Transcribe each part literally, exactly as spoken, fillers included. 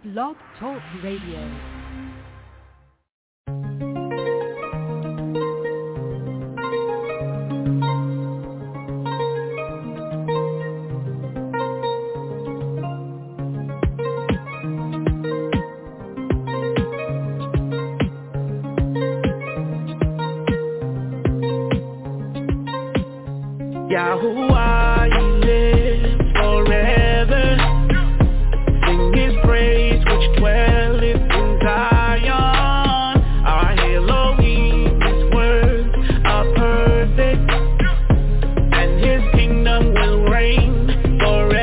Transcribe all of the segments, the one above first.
Blog Talk Radio. Yahuwah, He lives forever. Sing His praise, which dwelleth in Zion. Our Elohim, His words are perfect, and His kingdom will reign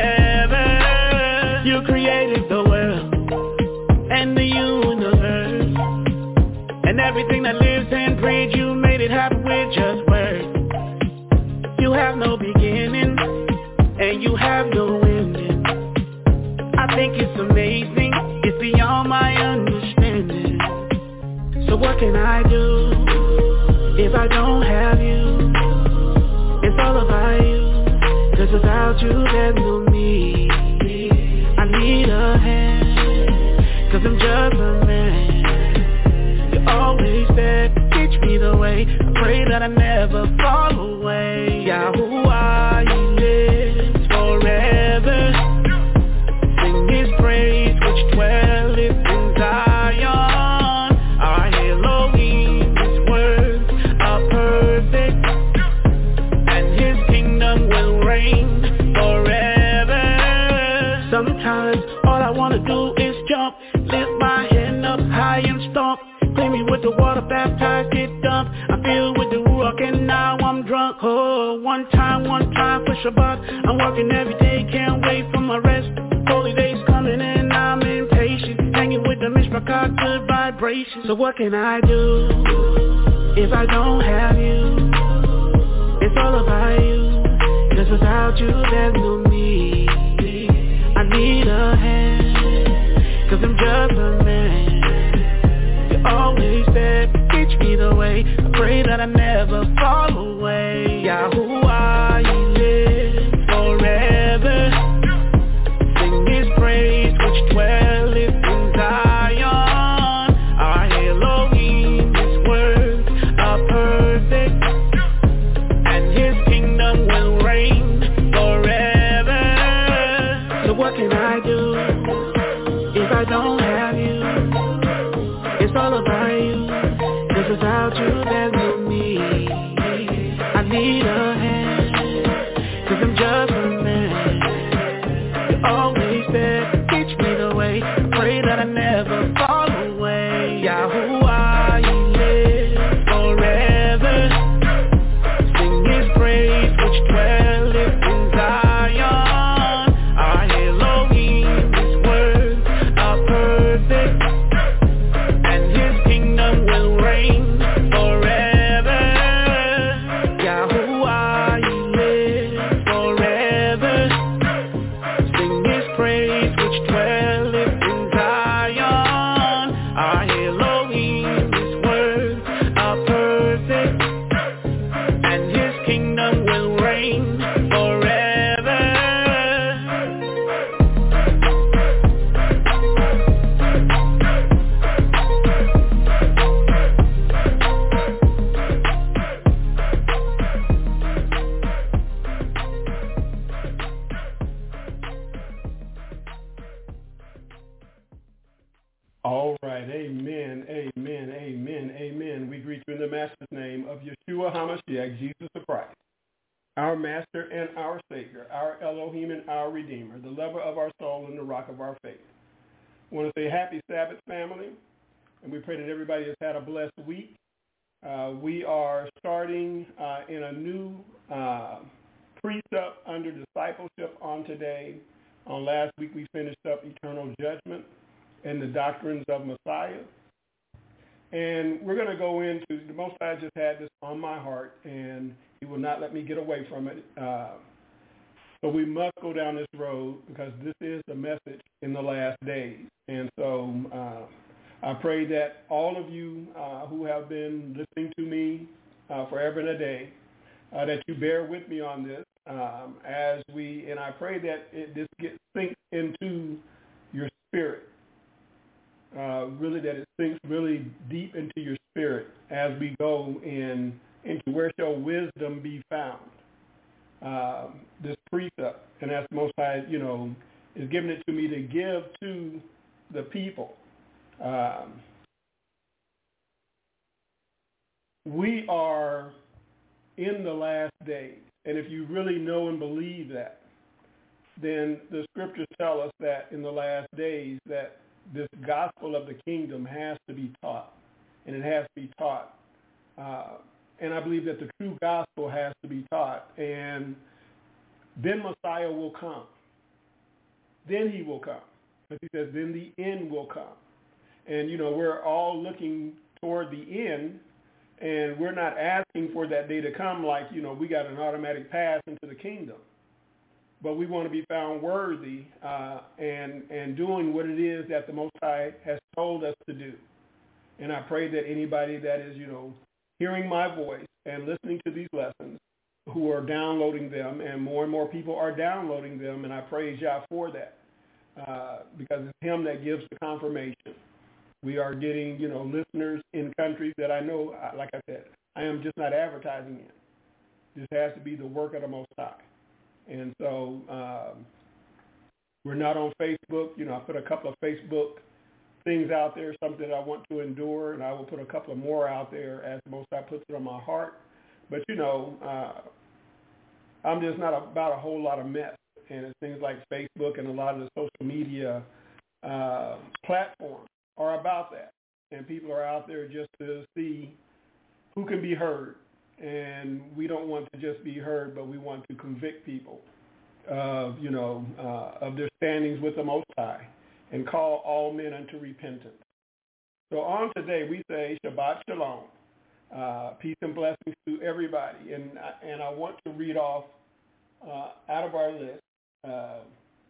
forever. You created the world and the universe, and everything that lives and breathes. You made it happen with just words. You have no beginning, and you have no ending. I think it's amazing, it's beyond my understanding. So what can I do if I don't have you? It's all about you, 'cause without you there's no me. I need a hand, 'cause I'm just a man. You're always there, teach me the way. I pray that I never fall away. Yahuwah, He lives forever. Sing His praise, which dwelleth in Zion. Our Elohim, His words are perfect, and His kingdom will reign forever. Sometimes all I wanna do is jump, lift my hand up high and stomp. Clean me with the water, baptized, get dumped. I'm filled with the Ruach and now I'm drunk. Oh, one time, one time for Shabbat. I'm working every day, can't wait for my rest. Holy days coming and I'm impatient. Hanging with the Mishpachah, good vibrations. So what can I do if I don't have you? It's all about you, 'cause without you there's no me. I need a hand, 'cause I'm just a man. Always there, teach me the way. I pray that I never fall away. Yahuwah, He lives forever. Sing His praise, which dwelleth in Zion. Our Elohim, His words are perfect, and His kingdom will reign forever. So what can I do if I don't have you? It's all about you, 'cause without you there's no me. I need a hand, 'cause I'm just a man. You're always there, teach me the way. I pray that I never fall away. Yahuwah, He lives forever. Sing His praise, which dwelleth in Zion. Our Elohim, His words are perfect, will reign forever. Yahuwah, He lives forever. Sing His praise, which dwelleth in Zion. Our Elohim, His words are perfect, and His kingdom will reign forever. All right, amen, amen, amen, amen. We greet you in the Master's name of Yeshua HaMashiach, Jesus the Christ, our Master and our Savior, our Elohim and our Redeemer, the lover of our soul and the rock of our faith. I want to say happy Sabbath, family, and we pray that everybody has had a blessed week. Uh, we are starting uh, in a new uh, precept under discipleship on today. On last week, we finished up eternal judgment and the doctrines of Messiah. And we're going to go into, the Most High just had this on my heart, and He will not let me get away from it. Uh, so we must go down this road, because this is the message in the last days. And so uh, I pray that all of you uh, who have been listening to me uh, forever and a day, uh, that you bear with me on this um, as we, and I pray that it, this gets sinks into your spirit. given it to me to give to the people. Um, we are in the last days, and if you really know and believe that, then the scriptures tell us that in the last days that this gospel of the kingdom has to be taught, and it has to be taught. Uh, and I believe that the true gospel has to be taught, and then Messiah will come. Then he will come. But he says, then the end will come. And, you know, we're all looking toward the end, and we're not asking for that day to come like, you know, we got an automatic pass into the kingdom. But we want to be found worthy uh, and, and doing what it is that the Most High has told us to do. And I pray that anybody that is, you know, hearing my voice and listening to these lessons, who are downloading them, and more and more people are downloading them, and I praise Yah for that, uh, because it's him that gives the confirmation. We are getting, you know, listeners in countries that I know, like I said, I am just not advertising in. This has to be the work of the Most High. And so um, we're not on Facebook. You know, I put a couple of Facebook things out there, something that I want to endure, and I will put a couple of more out there as the Most High puts it on my heart. But, you know, uh, I'm just not about a whole lot of mess. And it's things like Facebook and a lot of the social media uh, platforms are about that. And people are out there just to see who can be heard. And we don't want to just be heard, but we want to convict people of, you know, uh, of their standings with the Most High and call all men unto repentance. So on today, we say Shabbat Shalom. Uh, peace and blessings to everybody. And, and I want to read off uh, out of our list uh,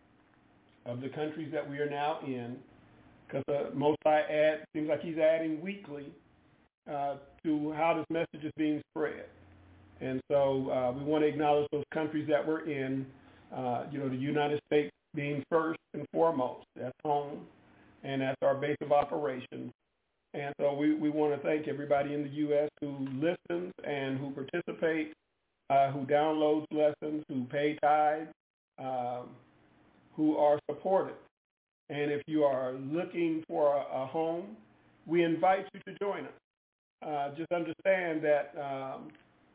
of the countries that we are now in, because the Most High add, seems like he's adding weekly uh, to how this message is being spread. And so uh, we want to acknowledge those countries that we're in, uh, you know, the United States being first and foremost. That's home, and that's our base of operations. And so we, we want to thank everybody in the U S who listens and who participates, uh, who downloads lessons, who pay tithes, um, who are supportive. And if you are looking for a, a home, we invite you to join us. Uh, just understand that um,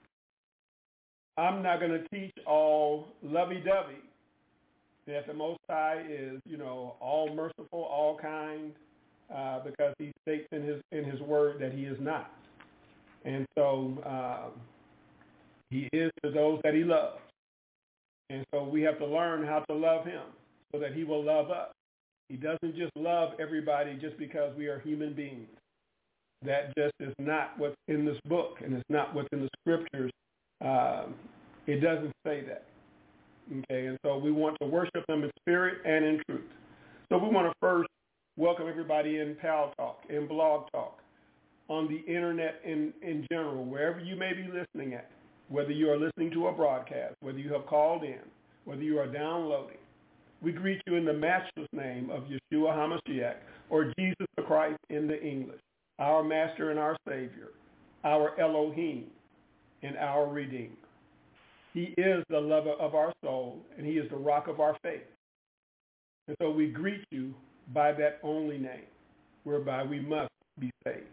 I'm not going to teach all lovey-dovey, that the Most High is, you know, all merciful, all kind, uh, because he states in his in his word that he is not. And so uh, he is to those that he loves. And so we have to learn how to love him so that he will love us. He doesn't just love everybody just because we are human beings. That just is not what's in this book, and it's not what's in the scriptures. Um, it doesn't say that. Okay, and so we want to worship him in spirit and in truth. So we want to first welcome everybody in Pal Talk, in Blog Talk, on the internet in, in general, wherever you may be listening at, whether you are listening to a broadcast, whether you have called in, whether you are downloading. We greet you in the matchless name of Yeshua HaMashiach, or Jesus the Christ in the English, our Master and our Savior, our Elohim, and our Redeemer. He is the lover of our soul, and he is the rock of our faith. And so we greet you by that only name, whereby we must be saved.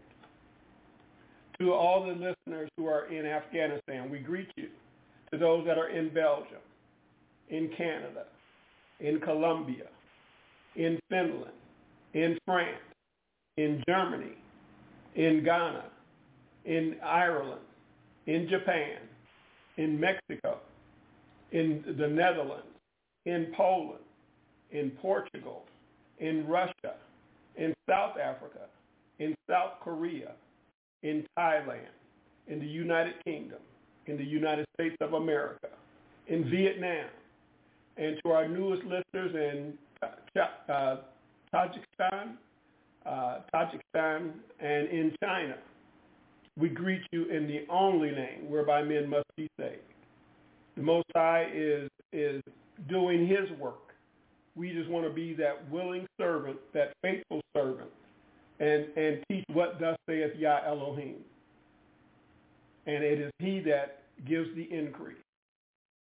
To all the listeners who are in Afghanistan, we greet you. To those that are in Belgium, in Canada, in Colombia, in Finland, in France, in Germany, in Ghana, in Ireland, in Japan, in Mexico, in the Netherlands, in Poland, in Portugal, in Russia, in South Africa, in South Korea, in Thailand, in the United Kingdom, in the United States of America, in Vietnam, and to our newest listeners in uh, Tajikistan, uh, Tajikistan, and in China. We greet you in the only name whereby men must be saved. The Most High is, is doing his work. We just want to be that willing servant, that faithful servant, and, and teach what thus saith Yah Elohim. And it is he that gives the increase.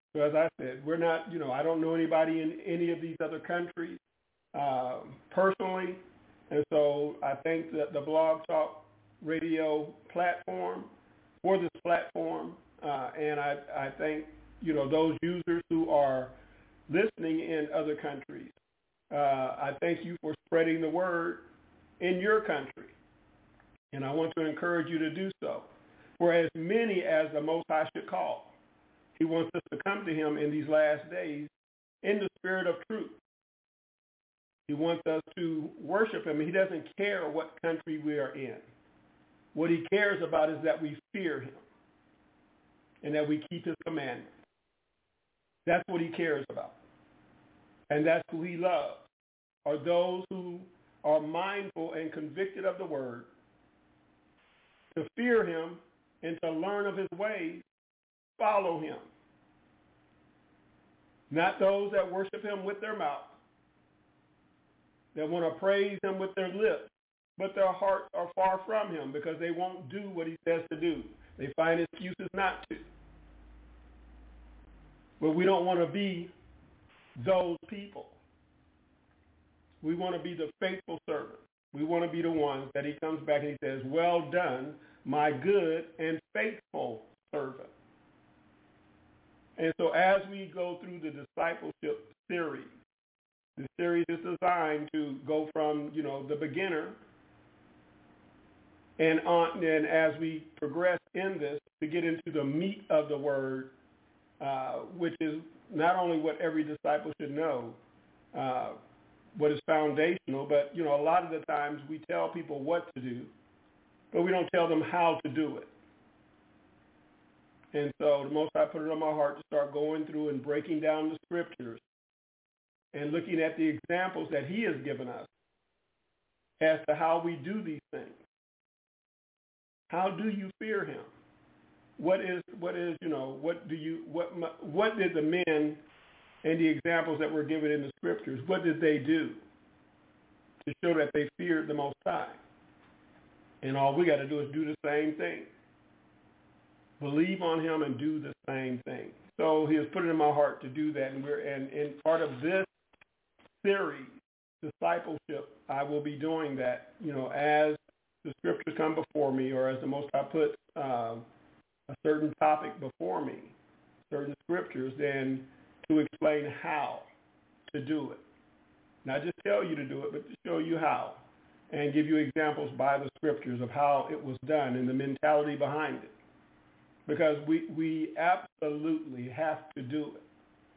So as I said, we're not, you know, I don't know anybody in any of these other countries uh, personally. And so I think that the Blog Talk Radio platform, for this platform, uh, and I, I think, you know, those users who are listening in other countries, uh, I thank you for spreading the word in your country. And I want to encourage you to do so. For as many as the Most High should call, he wants us to come to him in these last days in the spirit of truth. He wants us to worship him. He doesn't care what country we are in. What he cares about is that we fear him and that we keep his commandments. That's what he cares about. And that's who he loves, are those who are mindful and convicted of the word, to fear him and to learn of his ways, follow him. Not those that worship him with their mouth, that want to praise him with their lips, but their hearts are far from him because they won't do what he says to do. They find excuses not to. But we don't want to be those people. We want to be the faithful servant. We want to be the ones that he comes back and he says, well done, my good and faithful servant. And so as we go through the discipleship series, the series is designed to go from, you know, the beginner and on, and as we progress in this, to get into the meat of the word, uh, which is not only what every disciple should know, uh, what is foundational, but, you know, a lot of the times we tell people what to do, but we don't tell them how to do it. And so the Most High put it on my heart to start going through and breaking down the scriptures and looking at the examples that he has given us as to how we do these things. How do you fear him? What is, what is, you know, what do you, what, what did the men and the examples that were given in the scriptures, what did they do to show that they feared the Most High? And all we got to do is do the same thing. Believe on him and do the same thing. So he has put it in my heart to do that. And we're and, and part of this series, discipleship, I will be doing that, you know, as the scriptures come before me, or as the Most High puts uh, a certain topic before me, certain scriptures, then to explain how to do it. Not just tell you to do it, but to show you how and give you examples by the scriptures of how it was done and the mentality behind it. Because we, we absolutely have to do it.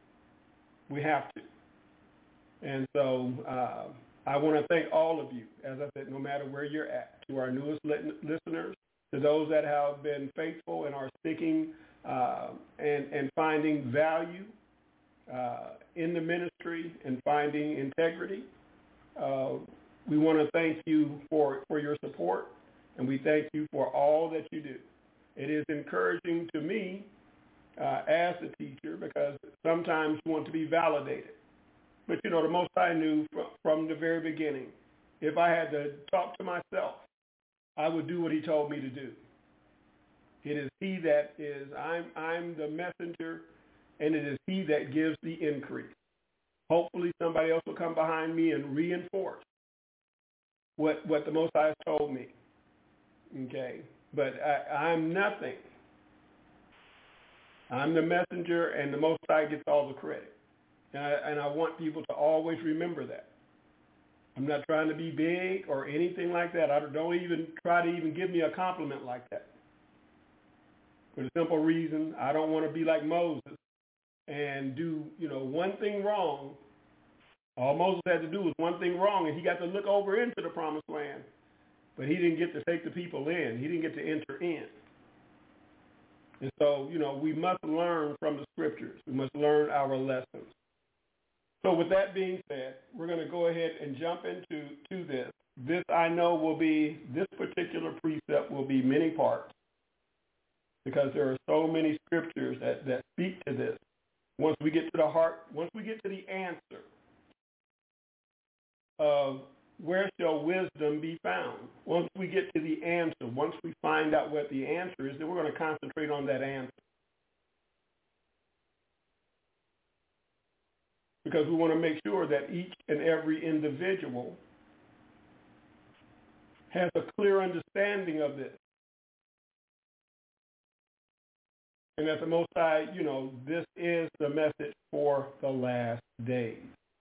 We have to. And so uh, I want to thank all of you, as I said, no matter where you're at, to our newest listeners, to those that have been faithful and are sticking uh, and, and finding value uh, in the ministry and finding integrity. Uh, we want to thank you for, for your support, and we thank you for all that you do. It is encouraging to me uh, as a teacher, because sometimes you want to be validated. But, you know, the Most High knew from, from the very beginning, if I had to talk to myself, I would do what he told me to do. It is he that is, I'm, I'm the messenger, and it is he that gives the increase. Hopefully somebody else will come behind me and reinforce what, what the Most High has told me. Okay? But I, I'm nothing. I'm the messenger, and the Most High gets all the credit. And I, and I want people to always remember that. I'm not trying to be big or anything like that. I don't even try to even give me a compliment like that. For the simple reason, I don't want to be like Moses and do, you know, one thing wrong. All Moses had to do was one thing wrong, and he got to look over into the promised land. But he didn't get to take the people in. He didn't get to enter in. And so, you know, we must learn from the scriptures. We must learn our lessons. So with that being said, we're going to go ahead and jump into to this. This, I know, will be, this particular precept will be many parts, because there are so many scriptures that, that speak to this. Once we get to the heart, once we get to the answer of where shall wisdom be found, once we get to the answer, once we find out what the answer is, then we're going to concentrate on that answer. because we want to make sure that each and every individual has a clear understanding of this. And that the Most High, you know, this is the message for the last days.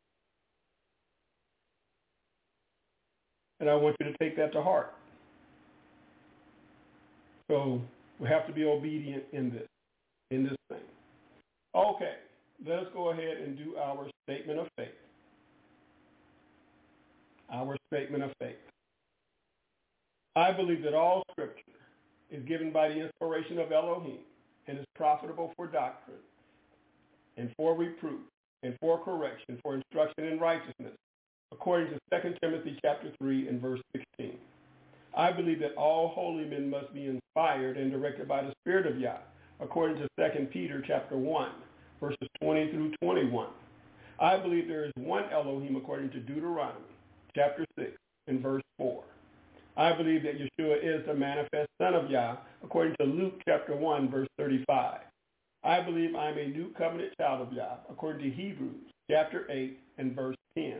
And I want you to take that to heart. So we have to be obedient in this, in this thing. Okay, let us go ahead and do our statement of faith. Our statement of faith. I believe that all Scripture is given by the inspiration of Elohim and is profitable for doctrine and for reproof and for correction, for instruction in righteousness, according to Second Timothy chapter three and verse sixteen. I believe that all holy men must be inspired and directed by the Spirit of Yah, according to Second Peter chapter one, verses twenty through twenty-one. I believe there is one Elohim according to Deuteronomy chapter six and verse four. I believe that Yeshua is the manifest Son of Yah, according to Luke chapter one, verse thirty-five. I believe I am a new covenant child of Yah, according to Hebrews chapter eight and verse ten.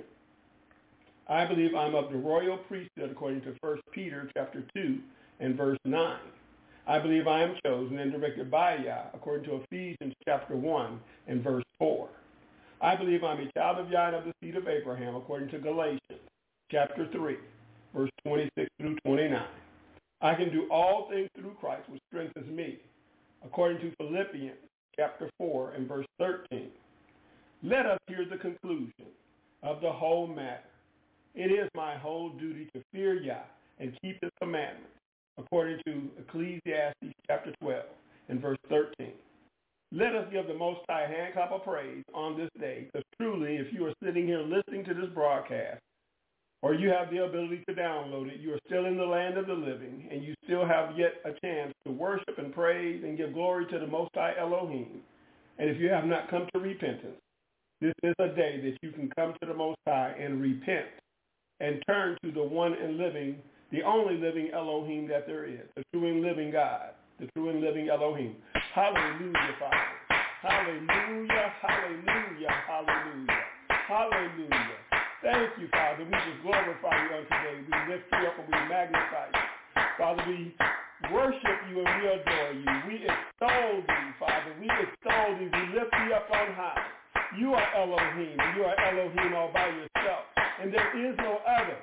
I believe I'm of the royal priesthood, according to First Peter chapter two and verse nine. I believe I am chosen and directed by Yah, according to Ephesians chapter one and verse four. I believe I'm a child of Yah and of the seed of Abraham, according to Galatians chapter three, verse twenty-six through twenty-nine. I can do all things through Christ, which strengthens me, according to Philippians chapter four and verse thirteen. Let us hear the conclusion of the whole matter. It is my whole duty to fear Yah and keep his commandments, according to Ecclesiastes chapter twelve and verse thirteen. Let us give the Most High a hand clap of praise on this day, because truly, if you are sitting here listening to this broadcast, or you have the ability to download it, you are still in the land of the living, and you still have yet a chance to worship and praise and give glory to the Most High Elohim. And if you have not come to repentance, this is a day that you can come to the Most High and repent and turn to the one and living, the only living Elohim that there is, the true and living God, the true and living Elohim. Hallelujah, Father. Hallelujah, hallelujah, hallelujah, hallelujah. Thank you, Father. We just glorify you on today. We lift you up and we magnify you. Father, we worship you and we adore you. We extol thee, Father. We extol thee. We lift thee up on high. You are Elohim, and you are Elohim all by yourself, and there is no other.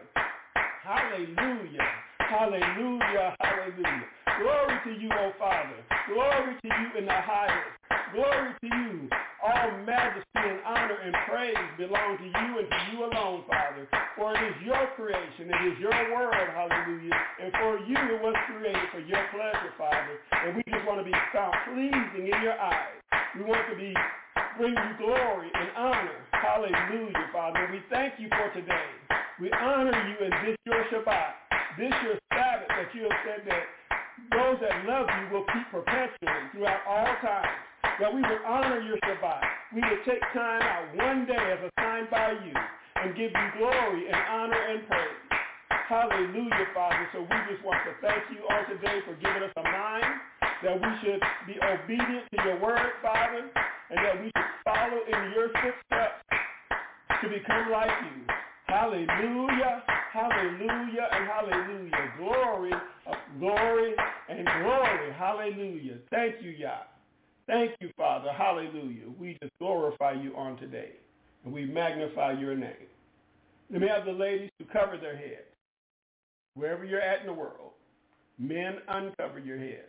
Hallelujah, hallelujah, hallelujah. Glory to you, O Father. Glory to you in the highest. Glory to you. All majesty and honor and praise belong to you and to you alone, Father. For it is your creation. It is your world, hallelujah. And for you it was created for your pleasure, Father. And we just want to be found pleasing in your eyes. We want to be bring you glory and honor. Hallelujah, Father. We thank you for today. We honor you in this your Shabbat, this your Sabbath that you have said that those that love you will keep perpetually throughout all times. That we would honor your Shabbat. We would take time out one day as assigned by you and give you glory and honor and praise. Hallelujah, Father. So we just want to thank you on today for giving us a mind that we should be obedient to your word, Father, and that we should follow in your footsteps to become like you. Hallelujah, hallelujah, and hallelujah. Glory, glory, and glory. Hallelujah. Thank you, Yah. Thank you, Father. Hallelujah. We just glorify you on today, and we magnify your name. Let me have the ladies to cover their heads. Wherever you're at in the world, men, uncover your heads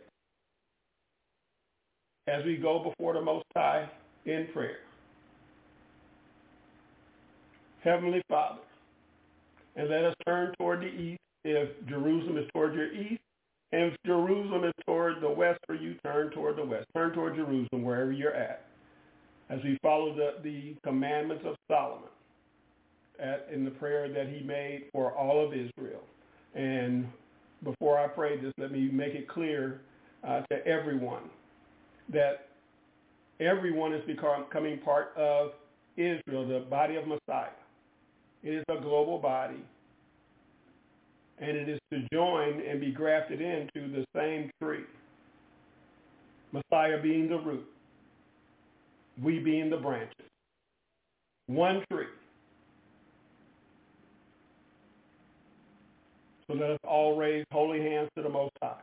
as we go before the Most High in prayer. Heavenly Father, and let us turn toward the east if Jerusalem is toward your east, and if Jerusalem is toward the west for you, turn toward the west. Turn toward Jerusalem wherever you're at as we follow the, the commandments of Solomon at, in the prayer that he made for all of Israel. And before I pray this, let me make it clear uh, to everyone that everyone is becoming part of Israel, the body of Messiah. It is a global body, and it is to join and be grafted into the same tree. Messiah being the root, we being the branches. one tree. So let us all raise holy hands to the Most High.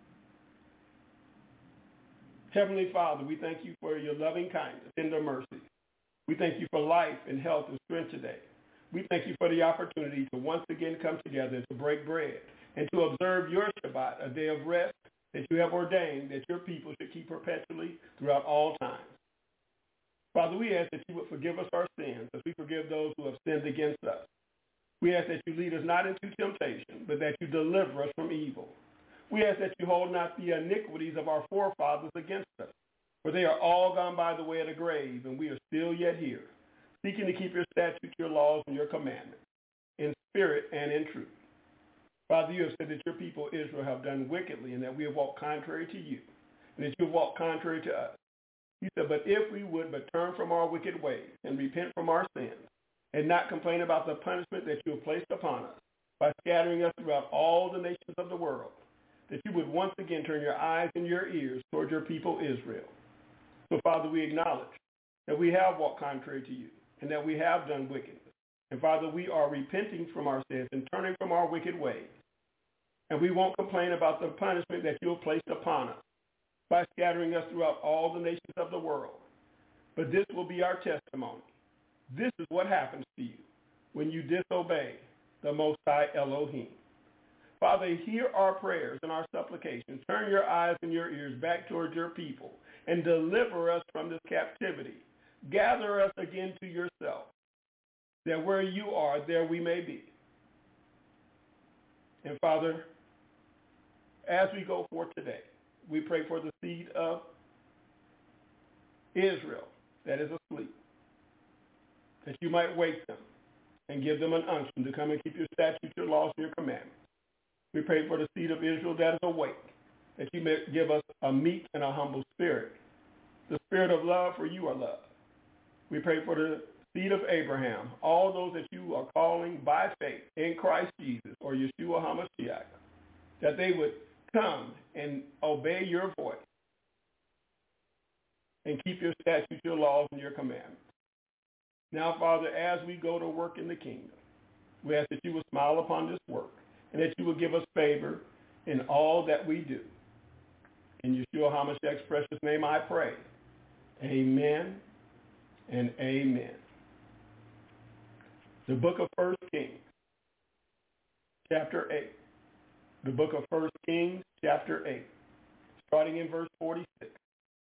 Heavenly Father, we thank you for your loving kindness and tender mercy. We thank you for life and health and strength today. We thank you for the opportunity to once again come together to break bread and to observe your Shabbat, a day of rest that you have ordained that your people should keep perpetually throughout all times. Father, we ask that you would forgive us our sins as we forgive those who have sinned against us. We ask that you lead us not into temptation, but that you deliver us from evil. We ask that you hold not the iniquities of our forefathers against us, for they are all gone by the way of the grave, and we are still yet here, seeking to keep your statutes, your laws, and your commandments, in spirit and in truth. Father, you have said that your people Israel have done wickedly, and that we have walked contrary to you, and that you have walked contrary to us. You said, but if we would but turn from our wicked ways and repent from our sins, and not complain about the punishment that you have placed upon us by scattering us throughout all the nations of the world, that you would once again turn your eyes and your ears toward your people Israel. So, Father, we acknowledge that we have walked contrary to you and that we have done wickedness. And, Father, we are repenting from our sins and turning from our wicked ways. And we won't complain about the punishment that you have placed upon us by scattering us throughout all the nations of the world. But this will be our testimony. This is what happens to you when you disobey the Most High Elohim. Father, hear our prayers and our supplications. Turn your eyes and your ears back towards your people and deliver us from this captivity. Gather us again to yourself, that where you are, there we may be. And Father, as we go forth today, we pray for the seed of Israel that is asleep, that you might wake them and give them an unction to come and keep your statutes, your laws, and your commandments. We pray for the seed of Israel that is awake, that you may give us a meek and a humble spirit, the spirit of love, for you are love. We pray for the seed of Abraham, all those that you are calling by faith in Christ Jesus or Yeshua HaMashiach, that they would come and obey your voice and keep your statutes, your laws, and your commandments. Now, Father, as we go to work in the kingdom, we ask that you will smile upon this work and that you will give us favor in all that we do. In Yeshua HaMashiach's precious name I pray. Amen and amen. The book of First Kings, chapter eight. The book of First Kings, chapter eight, starting in verse forty-six.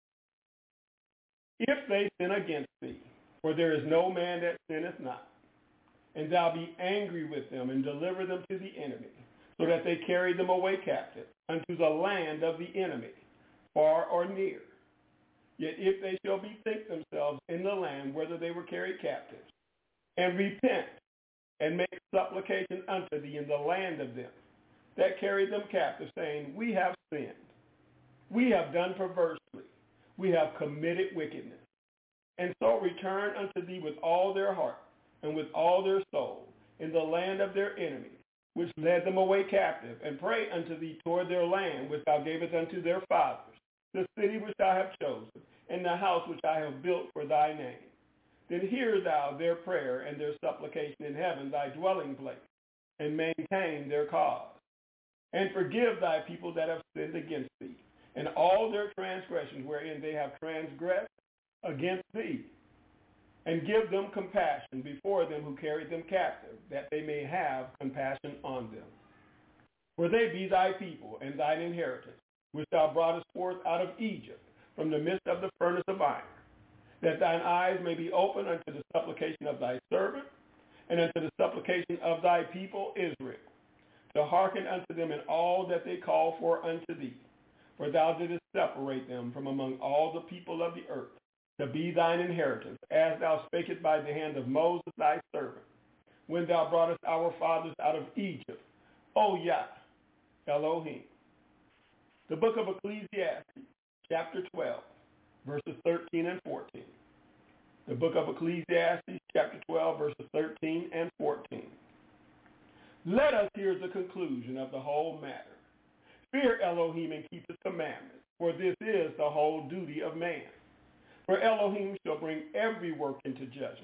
If they sin against thee, for there is no man that sinneth not, and thou be angry with them and deliver them to the enemy, so that they carry them away captive unto the land of the enemy, far or near. Yet if they shall bethink themselves in the land whither they were carried captives, and repent, and make supplication unto thee in the land of them that carried them captive, saying, we have sinned, we have done perversely, we have committed wickedness, and so return unto thee with all their heart and with all their soul in the land of their enemies, which led them away captive, and pray unto thee toward their land which thou gavest unto their fathers, the city which I have chosen, and the house which I have built for thy name. Then hear thou their prayer and their supplication in heaven, thy dwelling place, and maintain their cause. And forgive thy people that have sinned against thee, and all their transgressions wherein they have transgressed against thee. And give them compassion before them who carried them captive, that they may have compassion on them. For they be thy people and thine inheritance, which thou broughtest forth out of Egypt, from the midst of the furnace of iron, that thine eyes may be open unto the supplication of thy servant, and unto the supplication of thy people Israel, to hearken unto them in all that they call for unto thee. For thou didst separate them from among all the people of the earth, to be thine inheritance, as thou spakest by the hand of Moses thy servant, when thou broughtest our fathers out of Egypt, O Yah, Elohim. The book of Ecclesiastes, chapter twelve, verses thirteen and fourteen. The book of Ecclesiastes, chapter twelve, verses thirteen and fourteen. Let us hear the conclusion of the whole matter. Fear Elohim and keep his commandments, for this is the whole duty of man. For Elohim shall bring every work into judgment,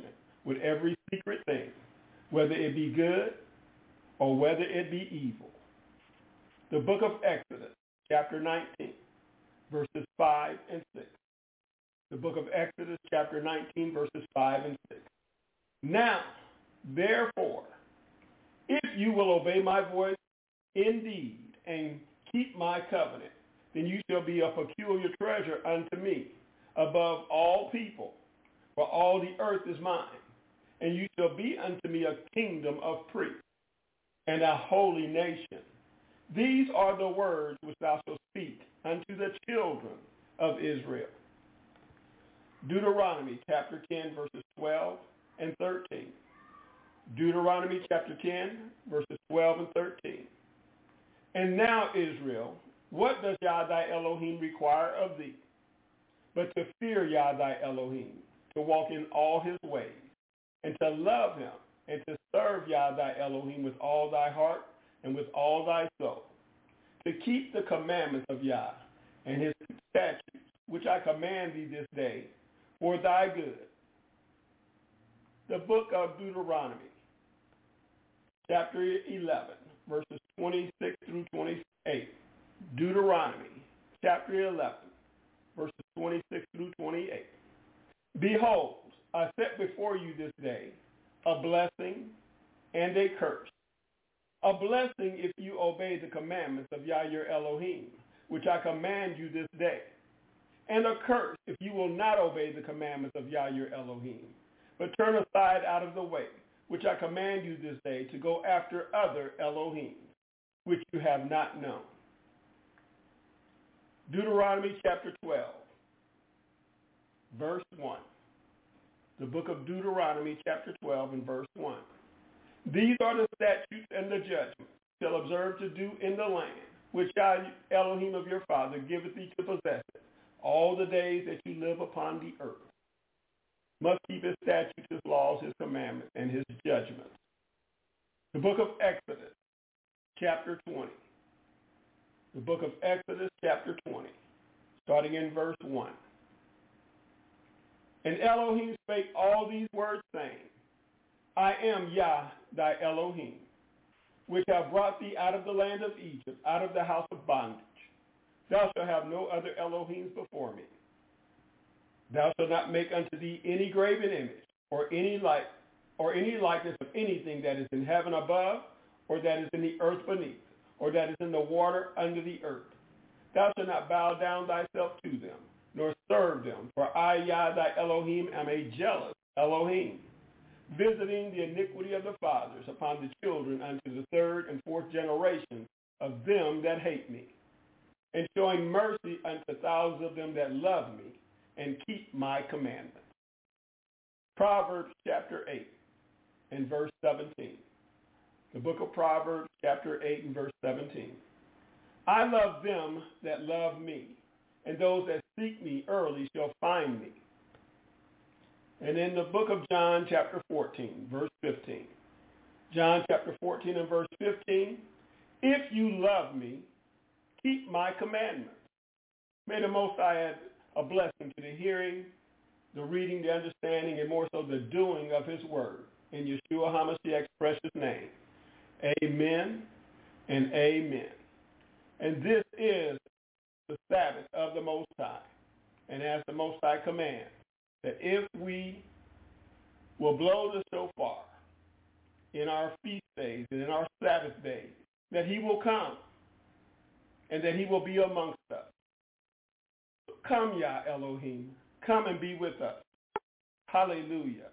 with every secret thing, whether it be good or whether it be evil. The book of Exodus, chapter nineteen, verses five and six. The book of Exodus, chapter nineteen, verses five and six. Now, therefore, if you will obey my voice indeed and keep my covenant, then you shall be a peculiar treasure unto me above all people, for all the earth is mine, and you shall be unto me a kingdom of priests and a holy nation. These are the words which thou shalt speak unto the children of Israel. Deuteronomy chapter ten, verses twelve and thirteen. Deuteronomy chapter ten, verses twelve and thirteen. And now, Israel, what does Yah thy Elohim require of thee? But to fear Yah thy Elohim, to walk in all his ways, and to love him, and to serve Yah thy Elohim with all thy heart and with all thy soul, to keep the commandments of Yah and his statutes, which I command thee this day, for thy good. The book of Deuteronomy, chapter eleven, verses twenty-six through twenty-eight. Deuteronomy, chapter eleven, verses twenty-six through twenty-eight. Behold, I set before you this day a blessing and a curse. A blessing if you obey the commandments of Yah your Elohim, which I command you this day. And a curse if you will not obey the commandments of Yah your Elohim, but turn aside out of the way, which I command you this day, to go after other Elohim, which you have not known. Deuteronomy chapter twelve, verse one. The book of Deuteronomy chapter twelve and verse one. These are the statutes and the judgments you shall observe to do in the land, which Yah Elohim of your father giveth thee to possess it, all the days that you live upon the earth. Must keep his statutes, his laws, his commandments, and his judgments. The book of Exodus, chapter twenty. The book of Exodus, chapter twenty, starting in verse one. And Elohim spake all these words, saying, I am Yah thy Elohim, which have brought thee out of the land of Egypt, out of the house of bondage. Thou shalt have no other Elohims before me. Thou shalt not make unto thee any graven image, or any like, or any likeness of anything that is in heaven above, or that is in the earth beneath, or that is in the water under the earth. Thou shalt not bow down thyself to them, nor serve them, for I, Yah thy Elohim, am a jealous Elohim, visiting the iniquity of the fathers upon the children unto the third and fourth generation of them that hate me, and showing mercy unto thousands of them that love me and keep my commandments. Proverbs chapter eight and verse seventeen. The book of Proverbs chapter eight and verse seventeen. I love them that love me, and those that seek me early shall find me. And in the book of John chapter fourteen, verse fifteen. John chapter fourteen and verse fifteen. If you love me, keep my commandments. May the Most High add a blessing to the hearing, the reading, the understanding, and more so the doing of his word. In Yeshua HaMashiach's precious name. Amen and amen. And this is the Sabbath of the Most High. And as the Most High commands, that if we will blow the shofar in our feast days and in our Sabbath days, that he will come and that he will be amongst us. Come, Yah Elohim, come and be with us. Hallelujah.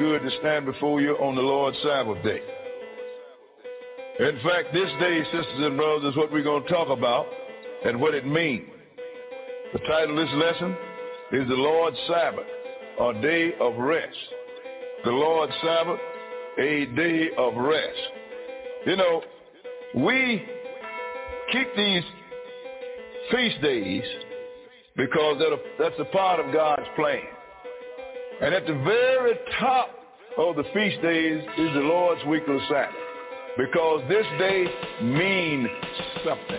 good to stand before you on the Lord's Sabbath day. In fact, this day, sisters and brothers, is what we're going to talk about and what it means. The title of this lesson is the Lord's Sabbath, a day of rest. The Lord's Sabbath, a day of rest. You know, we keep these feast days because that's a part of God's plan. And at the very top of the feast days is the Lord's weekly Sabbath, because this day means something.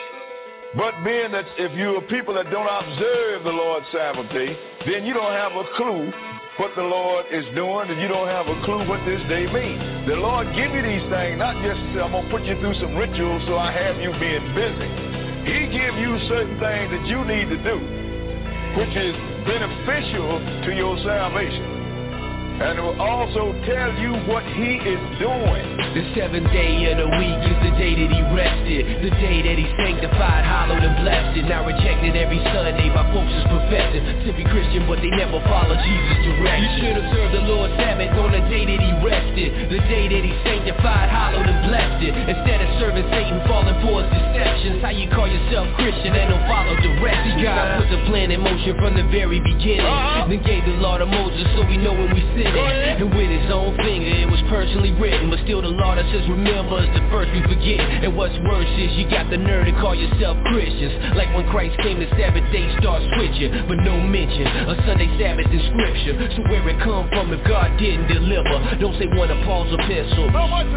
But being that if you're a people that don't observe the Lord's Sabbath day, then you don't have a clue what the Lord is doing, and you don't have a clue what this day means. The Lord give you these things, not just say, I'm going to put you through some rituals so I have you being busy. He give you certain things that you need to do, which is beneficial to your salvation. And it will also tell you what he is doing. The seventh day of the week is the day that he rested, the day that he sanctified, hallowed and blessed it. Now rejected every Sunday by folks who's professing to be Christian, but they never follow Jesus direct. You should observe the Lord's Sabbath on the day that he rested, the day that he sanctified, hallowed and blessed it. Instead of serving Satan, falling for his deceptions, how you call yourself Christian and don't follow directions. God put the plan in motion from the very beginning, uh-huh. Then gave the law to Moses so we know when we sin. And with his own finger it was personally written, but still the law that says remember is the first we forget. And what's worse is you got the nerve to call yourself Christians, like when Christ came the Sabbath day start switching, but no mention of Sunday Sabbath in scripture. So where it come from if God didn't deliver? Don't say one of Paul's epistles,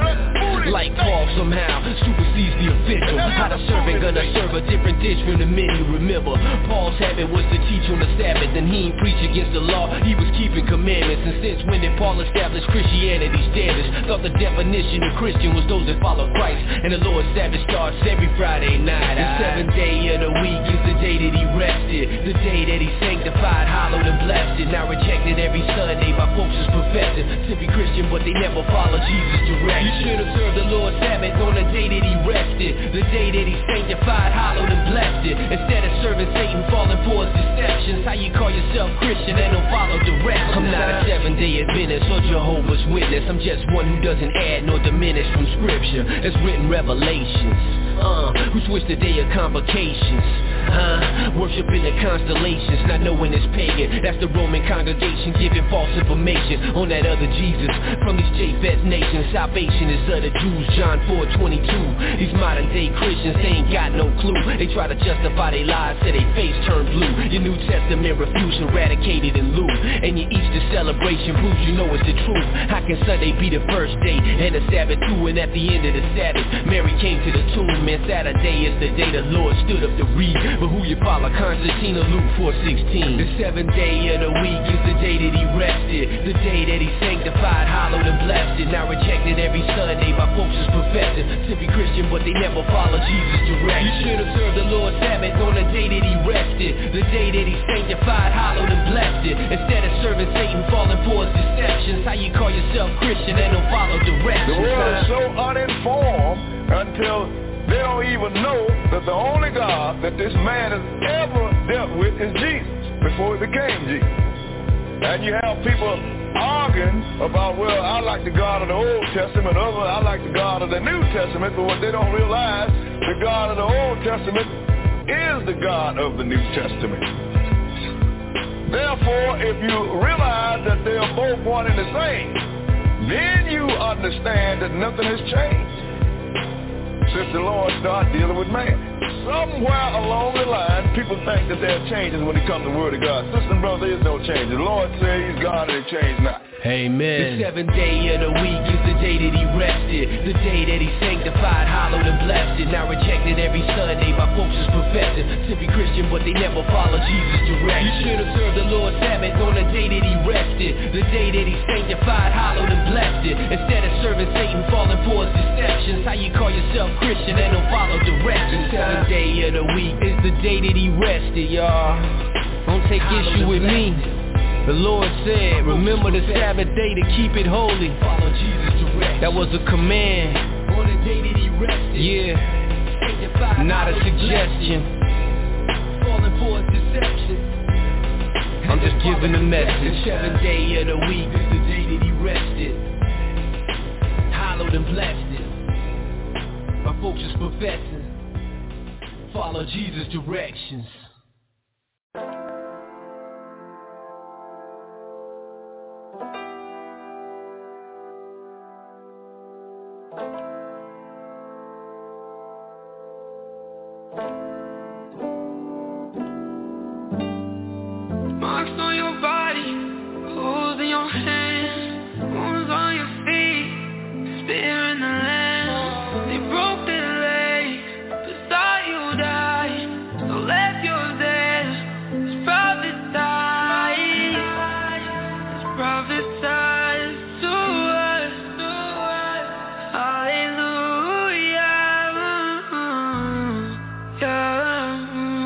like Paul somehow supersedes the official. How the servant gonna serve a different dish from the menu? Remember, Paul's habit was to teach on the Sabbath, and he ain't preach against the law, he was keeping commandments. And since when did Paul established Christianity standards? Thought the definition of Christian was those that follow Christ, and the Lord's Sabbath starts every Friday night. The seventh day of the week is the day that he rested, the day that he sanctified, hallowed and blessed it. Now rejected every Sunday by folks who's professing to be Christian, but they never follow Jesus direct. You should observe the Lord's Sabbath on the day that he rested, the day that he sanctified, hallowed and blessed it. Instead of serving Satan, falling for his deceptions, how you call yourself Christian and don't follow directions? I'm not a seven-day Adventist or Jehovah's Witness, I'm just one who doesn't add nor diminish from scripture that's written revelations. Uh, who switch the day of convocations, uh, worshiping the constellations, not knowing it's pagan. That's the Roman congregation giving false information on that other Jesus from these Japheth nations. Salvation is of the Jews, John four twenty-two. These modern day Christians, they ain't got no clue. They try to justify their lies, say they face turn blue. Your New Testament refuse eradicated in lieu, and your Easter celebration proves you know it's the truth. How can Sunday be the first day and the Sabbath too? And at the end of the Sabbath, Mary came to the tomb. Man, Saturday is the day the Lord stood up to read, but who you follow? Constantine or Luke four sixteen. The seventh day of the week is the day that he rested, the day that he sanctified, hallowed and blessed it. Now rejected every Sunday by folks who's professing to be Christian, but they never follow Jesus direct. You should observe the Lord's Sabbath on the day that he rested, the day that he sanctified, hallowed and blessed it. Instead of serving Satan, falling for his deceptions, how you call yourself Christian and don't follow directions? The world is so uninformed until they don't even know that the only God that this man has ever dealt with is Jesus, before he became Jesus. And you have people arguing about, well, I like the God of the Old Testament, others I like the God of the New Testament, but what they don't realize, the God of the Old Testament is the God of the New Testament. Therefore, if you realize that they are both one and the same, then you understand that nothing has changed since the Lord started dealing with man. Somewhere along the line, people think that there are changes when it comes to the Word of God. Sister and brother, there is no change. The Lord says he's God and it changed not. Amen. The seventh day of the week is the day that he rested, the day that he sanctified, hallowed and blessed it. Now rejected every Sunday by folks who's professing to be Christian, but they never follow Jesus direct. You should observe the Lord's Sabbath on the day that he rested, the day that he sanctified, hallowed and blessed it. Instead of serving Satan, falling for his deceptions, how you call yourself Christian and don't follow directions? The seventh day of the week is the day that he rested, y'all. Don't take issue with me. The Lord said, remember the Sabbath day to keep it holy. Follow Jesus direct. That was a command. On the day that he rested. Yeah. Not a suggestion. Falling for a deception. I'm just giving a message. The seventh day of the week is the day that he rested. rested, hallowed and blessed. My folks is professing, follow Jesus' directions. Marks on your body, holes in your hands, wounds on your feet, spear in the land. They broke their legs, but saw you die, so left yours there. It's prophesied, it's prophesied to us, hallelujah, yeah.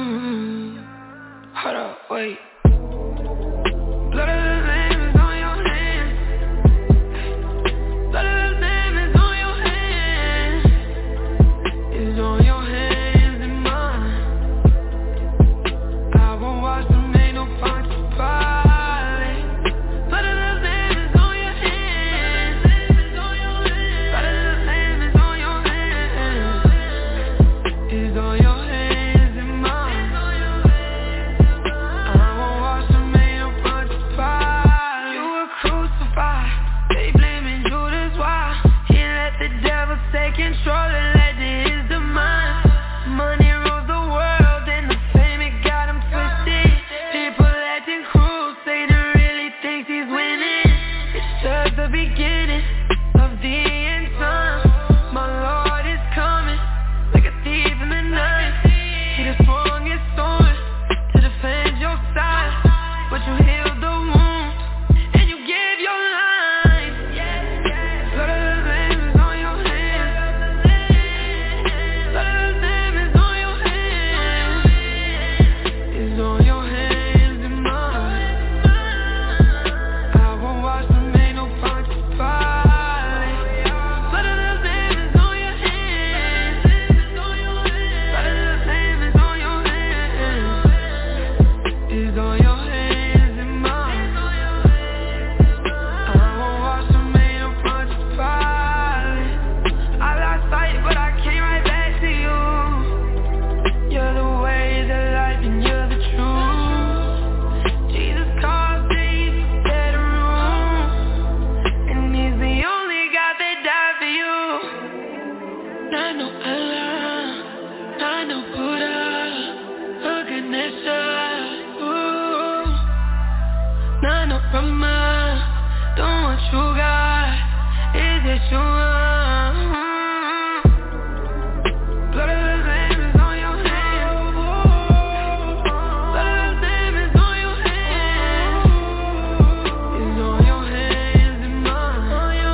Hold up, wait. Blood of the Lamb is on your hands. Blood of the Lamb is on your hands. Is on your hands and mine. I won't watch them, ain't no Pontius Pilate. Blood of the Lamb is on your hands. Blood of the Lamb is on your hands. Is on your hands and mine. I won't watch them, ain't no Pontius Pilate. You were crucified, they blaming Judas, why? He let the devil take control and led to his demise. Money rules the world and the fame, it got him twisted. People acting cruel, Satan really thinks he's winning. It's just the beginning of the end time. My Lord is coming like a thief in the night. He just swung his sword to defend your side, but you healed the wound and you gave your life. Blood of the Lamb is on your hands. Blood of the Lamb is on your hands. Is on your hands and mine. I won't watch them, ain't no Pontius Pilate. Blood of the Lamb is on your hands. Blood of the Lamb is on your hands. Is on your hands and mine. I won't watch them, ain't no Pontius Pilate. I lost sight, but I came right back to you. You're the way, the life, and you're the truth. Jesus calls these dead room, and he's the only God that died for you. Not no Allah, not no Buddha, or Ganesha, ooh. Not no Brahma, don't want you God, is Yeshua. Blood of the Lamb is on your hands. Blood of the Lamb is on your hands. Is on your hands and mine.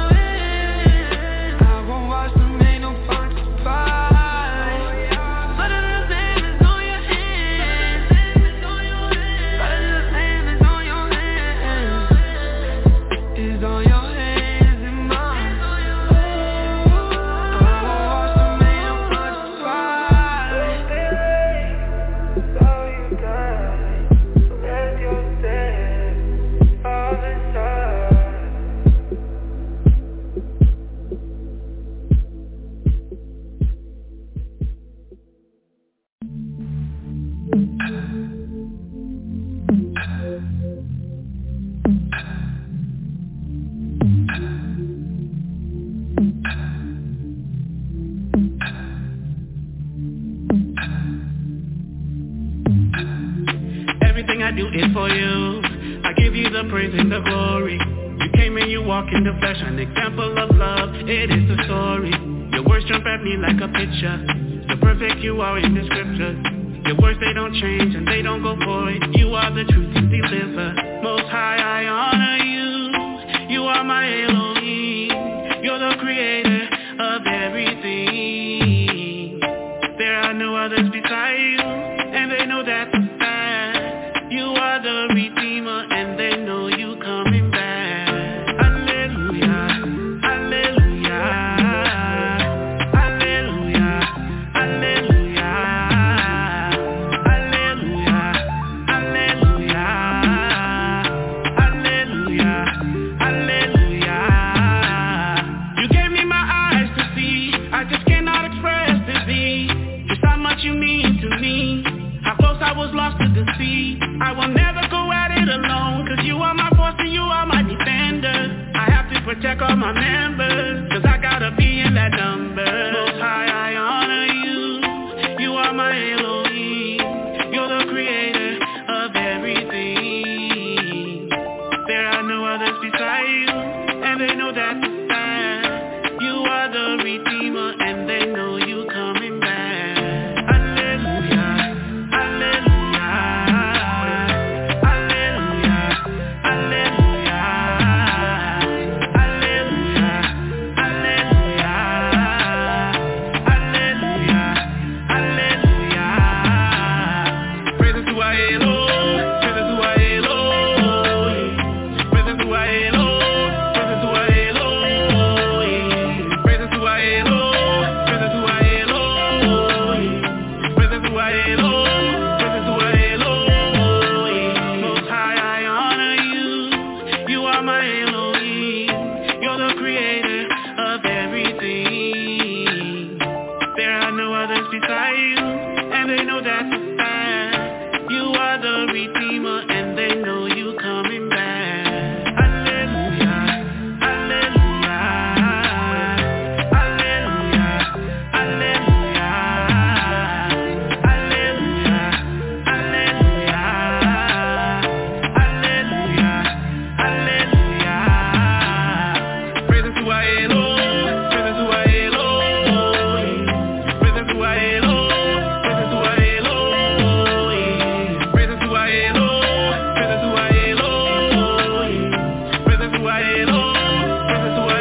I won't watch them, ain't no Pontius Pilate. Blood of the Lamb is on your hands. Blood of the Lamb is on your hands. Is on your hands and mine. I won't watch them, ain't no Pontius Pilate. So you died, so let your death all inside. Everything I do is for you. I give you the praise and the glory. You came and you walk in the flesh, an example of love. It is the story. Your words jump at me like a picture. The perfect you are in the scriptures. Your words, they don't change and they don't go void. You are the truth to deliver. Most high, I honor you. You are my Elohim. You're the creator of everything. There are no others beside you, and they know that's a fact. You are the Redeemer, and they know you coming back. Hallelujah, hallelujah, hallelujah, hallelujah, hallelujah, hallelujah, hallelujah, hallelujah, you mean to me, how close I was lost to the sea. I will never go at it alone, cause you are my force and you are my defender. I have to protect all my members, cause I gotta be in that number. Most high, I honor you. You are my Elohim. You're the creator of everything. There are no others beside you, and they know that's a fact. You are the Redeemer, and they know you coming back. Hallelujah, hallelujah, hallelujah, hallelujah, hallelujah, hallelujah, hallelujah, hallelujah. Praises to our Elohim, praises to our Elohim, praises to our Elohim, praises to our Elohim, praises to our Elohim, praises to our Elohim, praises to our Elohim, praises to our Elohim. Most high, I honor you. You are my Elohim. You're the creator of everything. There are no others beside you, and they know that's a fact. You are the Redeemer, and they know you coming back. Hallelujah, hallelujah, hallelujah, hallelujah, hallelujah, hallelujah, hallelujah, hallelujah. Praises to our Elohim, praises to our Elohim, praises to our Elohim, praises to our Elohim, praises to our Elohim, praises to our Elohim, praises to our Elohim, praises to our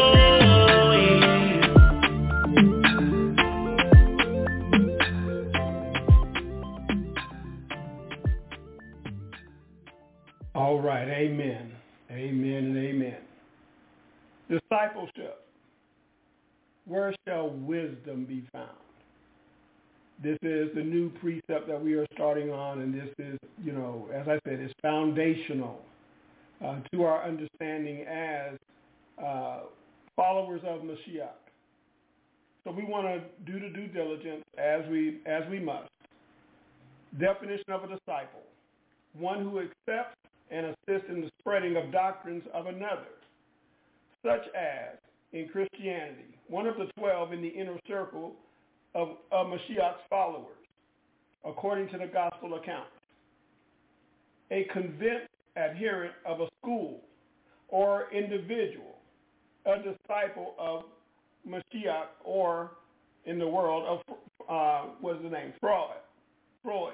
Elohim. All right, amen. Amen and amen. Discipleship. Where shall wisdom be found? This is the new precept that we are starting on, and this is, you know, as I said, it's foundational uh, to our understanding as uh, followers of Mashiach. So we want to do the due diligence as we as we must. Definition of a disciple: one who accepts and assists in the spreading of doctrines of another, such as in Christianity, one of the twelve in the inner circle of, of Mashiach's followers, according to the gospel account. A convinced adherent of a school or individual, a disciple of Mashiach, or in the world of, uh, what is the name, Freud. Freud.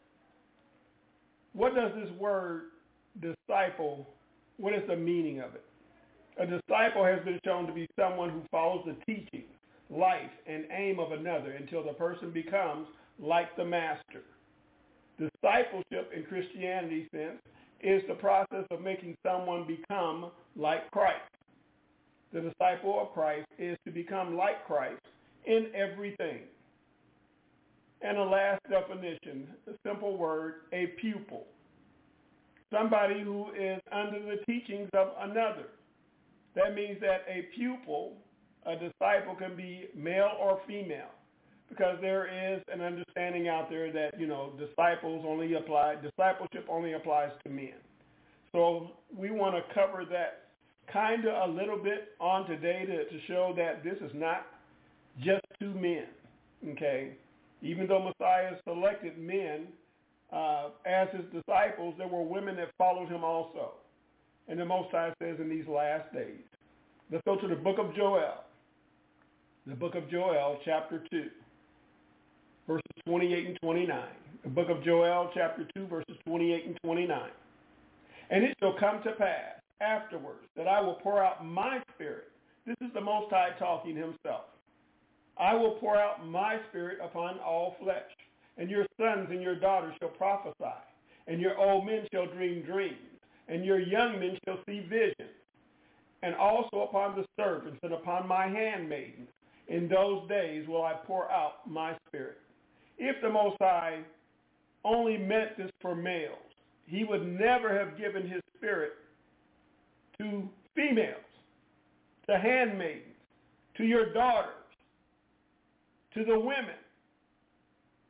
What does this word disciple, what is the meaning of it? A disciple has been shown to be someone who follows the teaching, life, and aim of another until the person becomes like the master. Discipleship in Christianity sense is the process of making someone become like Christ. The disciple of Christ is to become like Christ in everything. And a last definition, the simple word, a pupil. Somebody who is under the teachings of another. That means that a pupil, a disciple, can be male or female, because there is an understanding out there that, you know, disciples only apply, discipleship only applies to men. So we want to cover that kind of a little bit on today to, to show that this is not just two men, okay? Even though Messiah selected men uh, as his disciples, there were women that followed him also. And the Most High says in these last days. Let's go to the book of Joel. The book of Joel, chapter two, verses twenty-eight and twenty-nine. The book of Joel, chapter two, verses twenty-eight and twenty-nine. And it shall come to pass afterwards that I will pour out my spirit. This is the Most High talking himself. I will pour out my spirit upon all flesh, and your sons and your daughters shall prophesy, and your old men shall dream dreams, and your young men shall see visions, and also upon the servants and upon my handmaidens. In those days will I pour out my spirit. If the Most High only meant this for males, he would never have given his spirit to females, to handmaidens, to your daughters, to the women.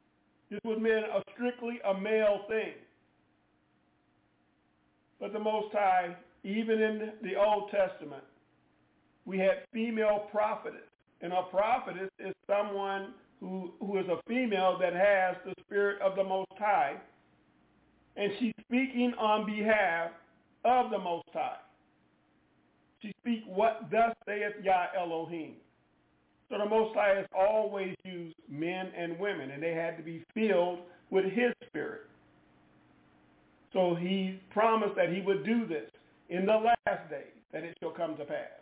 This was meant a strictly a male thing. But the Most High, even in the Old Testament, we had female prophetess. And a prophetess is someone who, who is a female that has the Spirit of the Most High. And she's speaking on behalf of the Most High. She speaks what thus saith Yah Elohim. So the Most High has always used men and women, and they had to be filled with his Spirit. So he promised that he would do this in the last days, that it shall come to pass.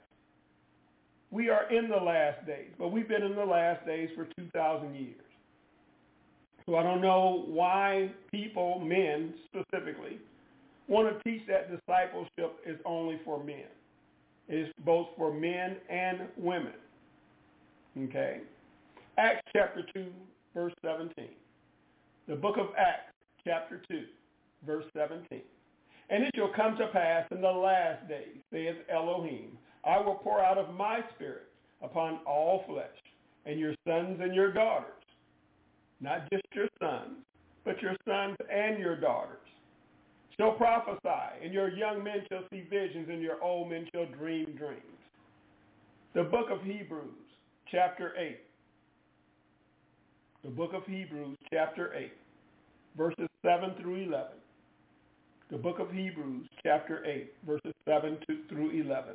We are in the last days, but we've been in the last days for two thousand years. So I don't know why people, men specifically, want to teach that discipleship is only for men. It is both for men and women. Okay? Acts chapter two, verse seventeen. The book of Acts chapter two, verse seventeen. And it shall come to pass in the last days, saith Elohim, I will pour out of my Spirit upon all flesh, and your sons and your daughters, not just your sons, but your sons and your daughters, shall prophesy, and your young men shall see visions, and your old men shall dream dreams. The book of Hebrews, chapter eight. The book of Hebrews, chapter eight, verses seven through eleven. The book of Hebrews, chapter eight, verses seven through eleven.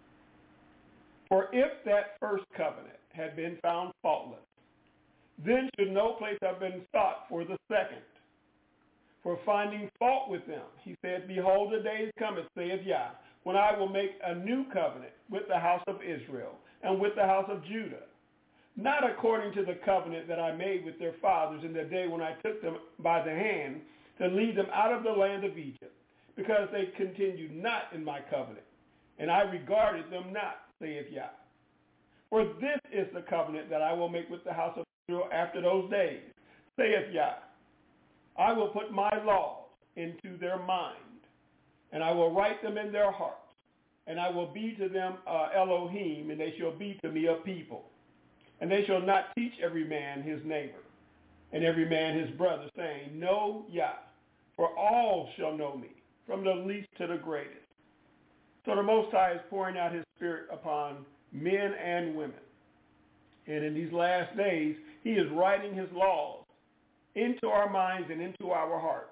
For if that first covenant had been found faultless, then should no place have been sought for the second. For finding fault with them, he said, Behold, the days cometh, saith Yah, when I will make a new covenant with the house of Israel and with the house of Judah, not according to the covenant that I made with their fathers in the day when I took them by the hand to lead them out of the land of Egypt, because they continued not in my covenant, and I regarded them not, saith Yah. For this is the covenant that I will make with the house of Israel after those days, saith Yah. I will put my laws into their mind, and I will write them in their hearts, and I will be to them uh, Elohim, and they shall be to me a people. And they shall not teach every man his neighbor, and every man his brother, saying, Know Yah, for all shall know me, from the least to the greatest. So the Most High is pouring out his Spirit upon men and women. And in these last days, he is writing his laws into our minds and into our hearts.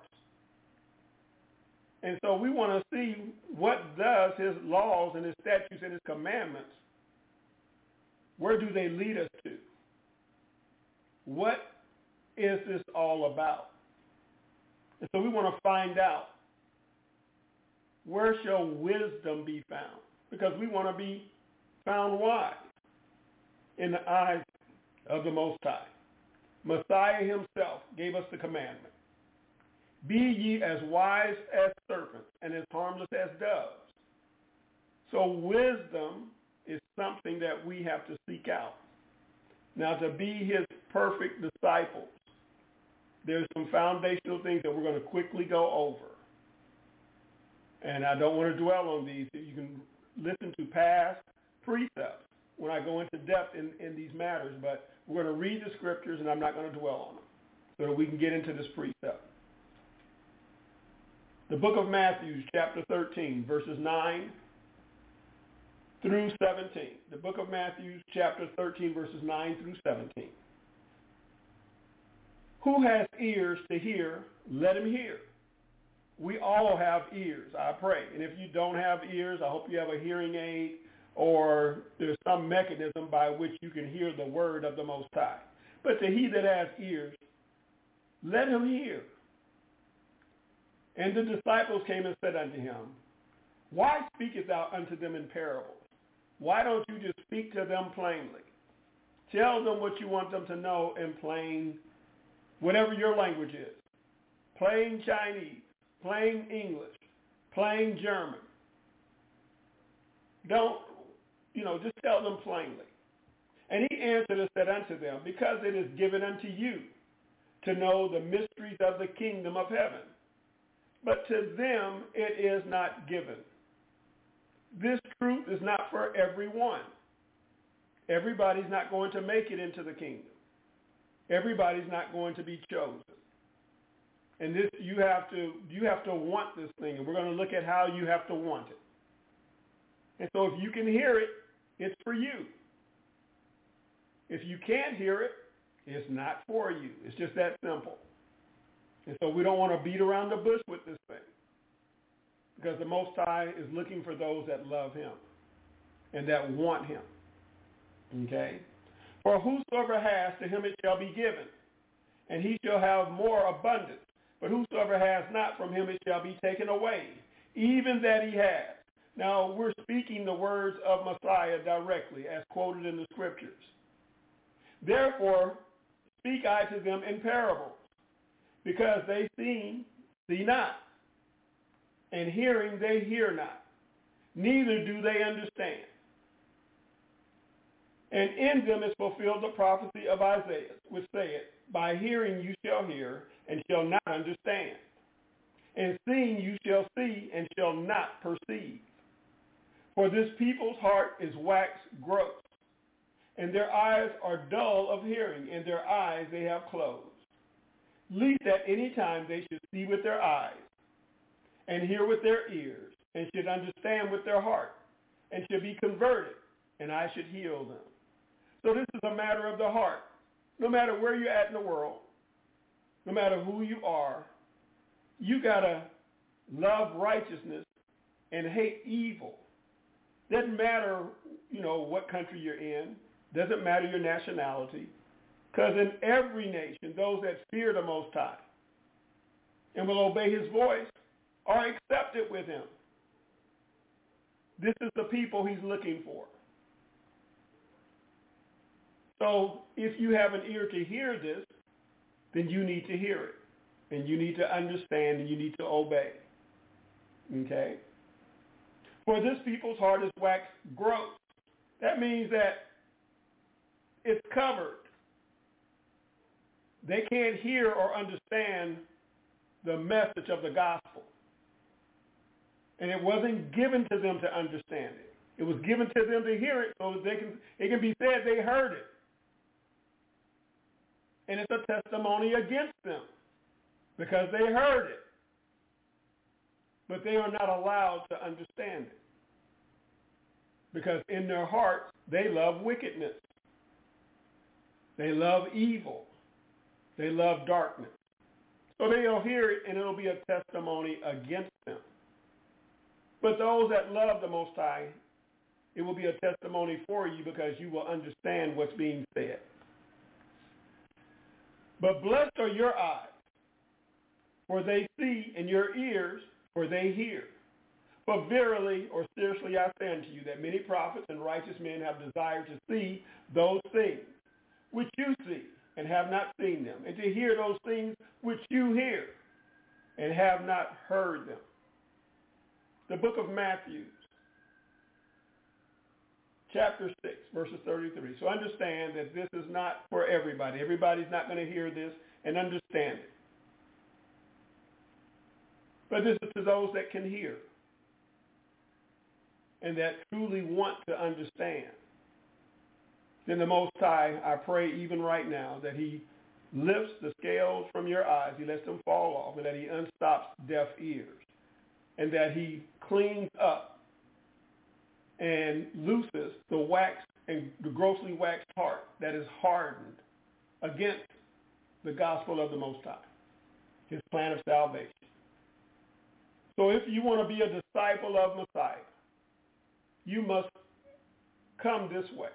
And so we want to see what does his laws and his statutes and his commandments, where do they lead us to? What is this all about? And so we want to find out, where shall wisdom be found? Because we want to be found wise in the eyes of the Most High. Messiah himself gave us the commandment. Be ye as wise as serpents and as harmless as doves. So wisdom is something that we have to seek out. Now, to be his perfect disciples, there's some foundational things that we're going to quickly go over. And I don't want to dwell on these. You can listen to past precepts when I go into depth in, in these matters, but we're going to read the scriptures, and I'm not going to dwell on them so that we can get into this precept. The book of Matthew, chapter thirteen, verses nine through seventeen. The book of Matthew, chapter thirteen, verses nine through seventeen. Who has ears to hear, let him hear. We all have ears, I pray. And if you don't have ears, I hope you have a hearing aid, or there's some mechanism by which you can hear the word of the Most High. But to he that has ears, let him hear. And the disciples came and said unto him, Why speakest thou unto them in parables? Why don't you just speak to them plainly? Tell them what you want them to know in plain, whatever your language is. Plain Chinese, plain English, plain German. Don't, you know, just tell them plainly. And he answered and said unto them, Because it is given unto you to know the mysteries of the kingdom of heaven, but to them it is not given. This truth is not for everyone. Everybody's not going to make it into the kingdom. Everybody's not going to be chosen. And this, you have to, you have to want this thing, and we're going to look at how you have to want it. And so if you can hear it, it's for you. If you can't hear it, it's not for you. It's just that simple. And so we don't want to beat around the bush with this thing, because the Most High is looking for those that love him and that want him. Okay? For whosoever has, to him it shall be given, and he shall have more abundance. But whosoever has not, from him it shall be taken away, even that he has. Now, we're speaking the words of Messiah directly, as quoted in the scriptures. Therefore, speak I to them in parables, because they see, see not, and hearing they hear not, neither do they understand. And in them is fulfilled the prophecy of Isaiah, which saith, by hearing you shall hear, and shall not understand. And seeing you shall see, and shall not perceive. For this people's heart is waxed gross, and their eyes are dull of hearing, and their eyes they have closed. Lest at any time they should see with their eyes, and hear with their ears, and should understand with their heart, and should be converted, and I should heal them. So this is a matter of the heart. No matter where you're at in the world, no matter who you are, you got to love righteousness and hate evil. Doesn't matter, you know, what country you're in. Doesn't matter your nationality. Because in every nation, those that fear the Most High and will obey his voice are accepted with him. This is the people he's looking for. So if you have an ear to hear this, then you need to hear it. And you need to understand, and you need to obey. Okay? For this people's heart is waxed gross. That means that it's covered. They can't hear or understand the message of the gospel. And it wasn't given to them to understand it. It was given to them to hear it so that they can, it can be said they heard it. And it's a testimony against them because they heard it. But they are not allowed to understand it. Because in their hearts, they love wickedness. They love evil. They love darkness. So they'll hear it, and it'll be a testimony against them. But those that love the Most High, it will be a testimony for you because you will understand what's being said. But blessed are your eyes, for they see, and your ears, for they hear. For verily, or seriously I say unto you, that many prophets and righteous men have desired to see those things which you see, and have not seen them, and to hear those things which you hear, and have not heard them. The book of Matthew, chapter six, verses thirty-three. So understand that this is not for everybody. Everybody's not going to hear this and understand it. But this is to those that can hear and that truly want to understand. Then the Most High, I pray even right now that he lifts the scales from your eyes, he lets them fall off, and that he unstops deaf ears, and that he cleans up and looses the waxed and the grossly waxed heart that is hardened against the gospel of the Most High, his plan of salvation. So if you want to be a disciple of Messiah, you must come this way.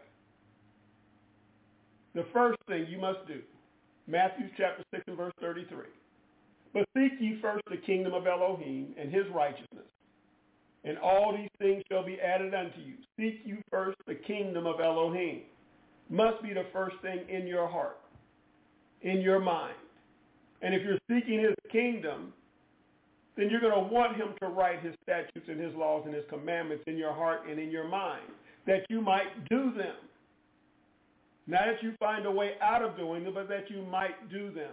The first thing you must do, Matthew chapter six and verse thirty-three. But seek ye first the kingdom of Elohim and his righteousness, and all these things shall be added unto you. Seek you first the kingdom of Elohim. Must be the first thing in your heart, in your mind. And if you're seeking his kingdom, then you're going to want him to write his statutes and his laws and his commandments in your heart and in your mind, that you might do them. Not that you find a way out of doing them, but that you might do them.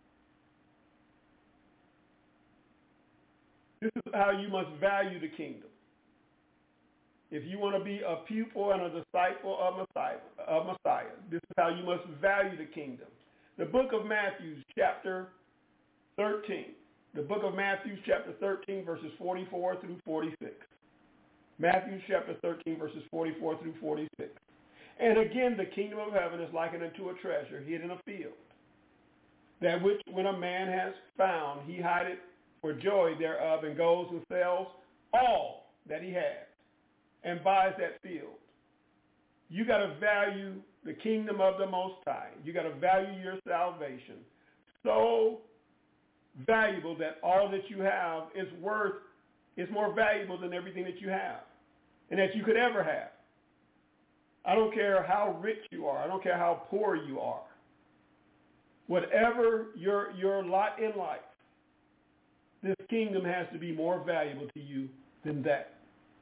This is how you must value the kingdom. If you want to be a pupil and a disciple of Messiah, of Messiah, this is how you must value the kingdom. The book of Matthew, chapter thirteen. The book of Matthew, chapter thirteen, verses forty-four through forty-six. Matthew, chapter thirteen, verses forty-four through forty-six. And again, the kingdom of heaven is likened unto a treasure hid in a field, that which when a man has found, he hideth for joy thereof, and goes and sells all that he has, and buys that field. You got to value the kingdom of the Most High. You got to value your salvation so valuable that all that you have is worth, is more valuable than everything that you have and that you could ever have. I don't care how rich you are. I don't care how poor you are. Whatever your your lot in life, this kingdom has to be more valuable to you than that.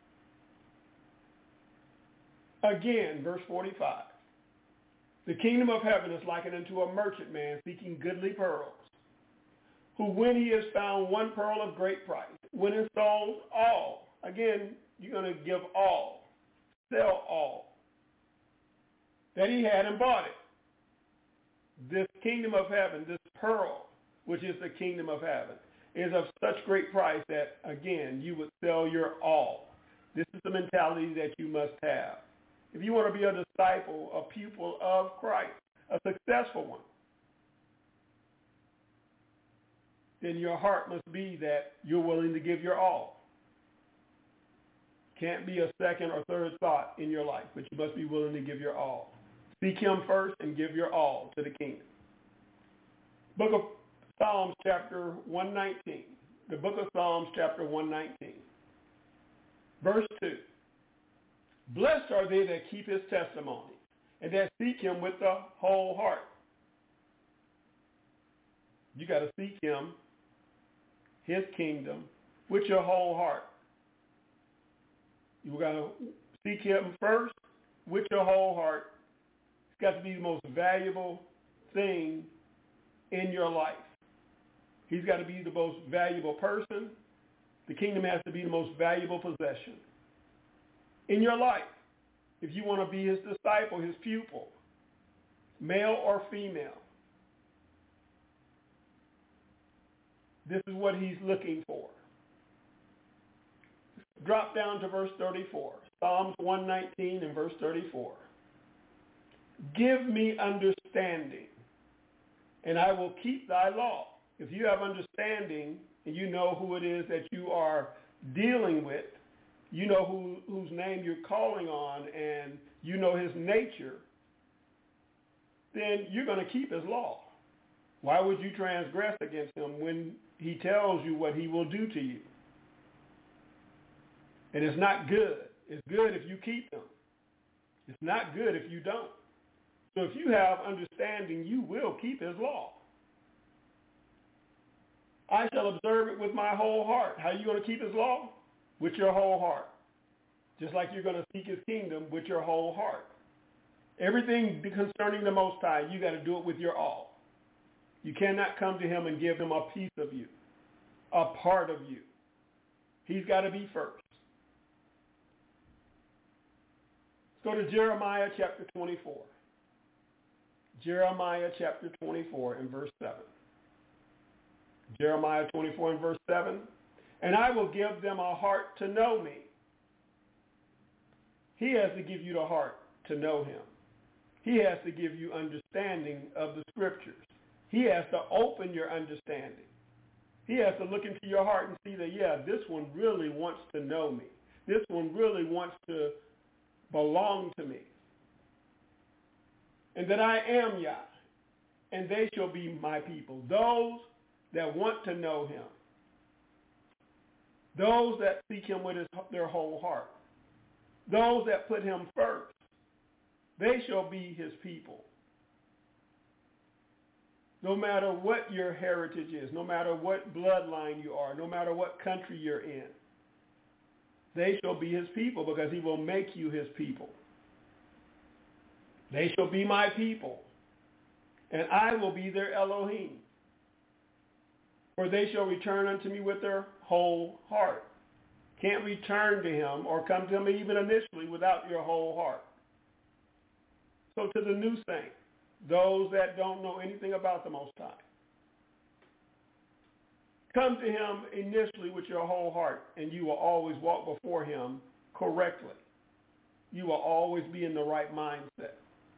Again, verse forty-five. The kingdom of heaven is likened unto a merchant man seeking goodly pearls, who when he has found one pearl of great price, went and sold all. Again, you're going to give all, sell all that he had and bought it. This kingdom of heaven, this pearl, which is the kingdom of heaven, is of such great price that, again, you would sell your all. This is the mentality that you must have. If you want to be a disciple, a pupil of Christ, a successful one, then your heart must be that you're willing to give your all. Can't be a second or third thought in your life, but you must be willing to give your all. Seek him first and give your all to the kingdom. Book of Psalms chapter one nineteen. The book of Psalms chapter one nineteen. Verse two. Blessed are they that keep his testimony and that seek him with the whole heart. You got to seek him, his kingdom, with your whole heart. You got to seek him first with your whole heart. It's got to be the most valuable thing in your life. He's got to be the most valuable person. The kingdom has to be the most valuable possession in your life. If you want to be his disciple, his pupil, male or female, this is what he's looking for. Drop down to verse thirty-four. Psalms one nineteen and verse thirty-four. Give me understanding, and I will keep thy law. If you have understanding and you know who it is that you are dealing with, you know who, whose name you're calling on, and you know his nature, then you're going to keep his law. Why would you transgress against him when he tells you what he will do to you? And it's not good. It's good if you keep them. It's not good if you don't. So if you have understanding, you will keep his law. I shall observe it with my whole heart. How are you going to keep his law? With your whole heart. Just like you're going to seek his kingdom with your whole heart. Everything concerning the Most High, you got to do it with your all. You cannot come to him and give him a piece of you, a part of you. He's got to be first. Let's go to Jeremiah chapter twenty-four. Jeremiah chapter twenty-four and verse seven. Jeremiah twenty-four and verse seven. And I will give them a heart to know me. He has to give you the heart to know him. He has to give you understanding of the scriptures. He has to open your understanding. He has to look into your heart and see that, yeah, this one really wants to know me. This one really wants to belong to me. And that I am Yah, and they shall be my people. Those that want to know him. Those that seek him with his, their whole heart. Those that put him first. They shall be his people. No matter what your heritage is, no matter what bloodline you are, no matter what country you're in, they shall be his people because he will make you his people. They shall be my people, and I will be their Elohim. For they shall return unto me with their whole heart. Can't return to him or come to him even initially without your whole heart. So to the new saint, those that don't know anything about the Most High. Come to him initially with your whole heart, and you will always walk before him correctly. You will always be in the right mindset.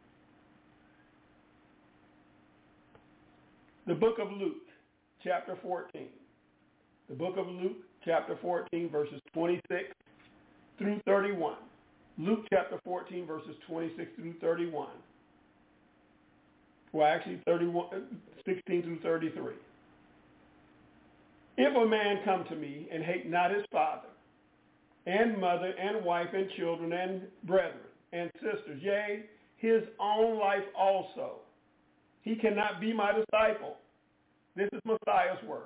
The book of Luke, chapter fourteen. The book of Luke, chapter fourteen, verses twenty-six through thirty-one. Luke chapter fourteen, verses twenty-six through thirty-one. Well, actually thirty-one, sixteen through thirty-three. If a man come to me and hate not his father, and mother, and wife, and children, and brethren, and sisters, yea, his own life also, he cannot be my disciple. This is Messiah's words.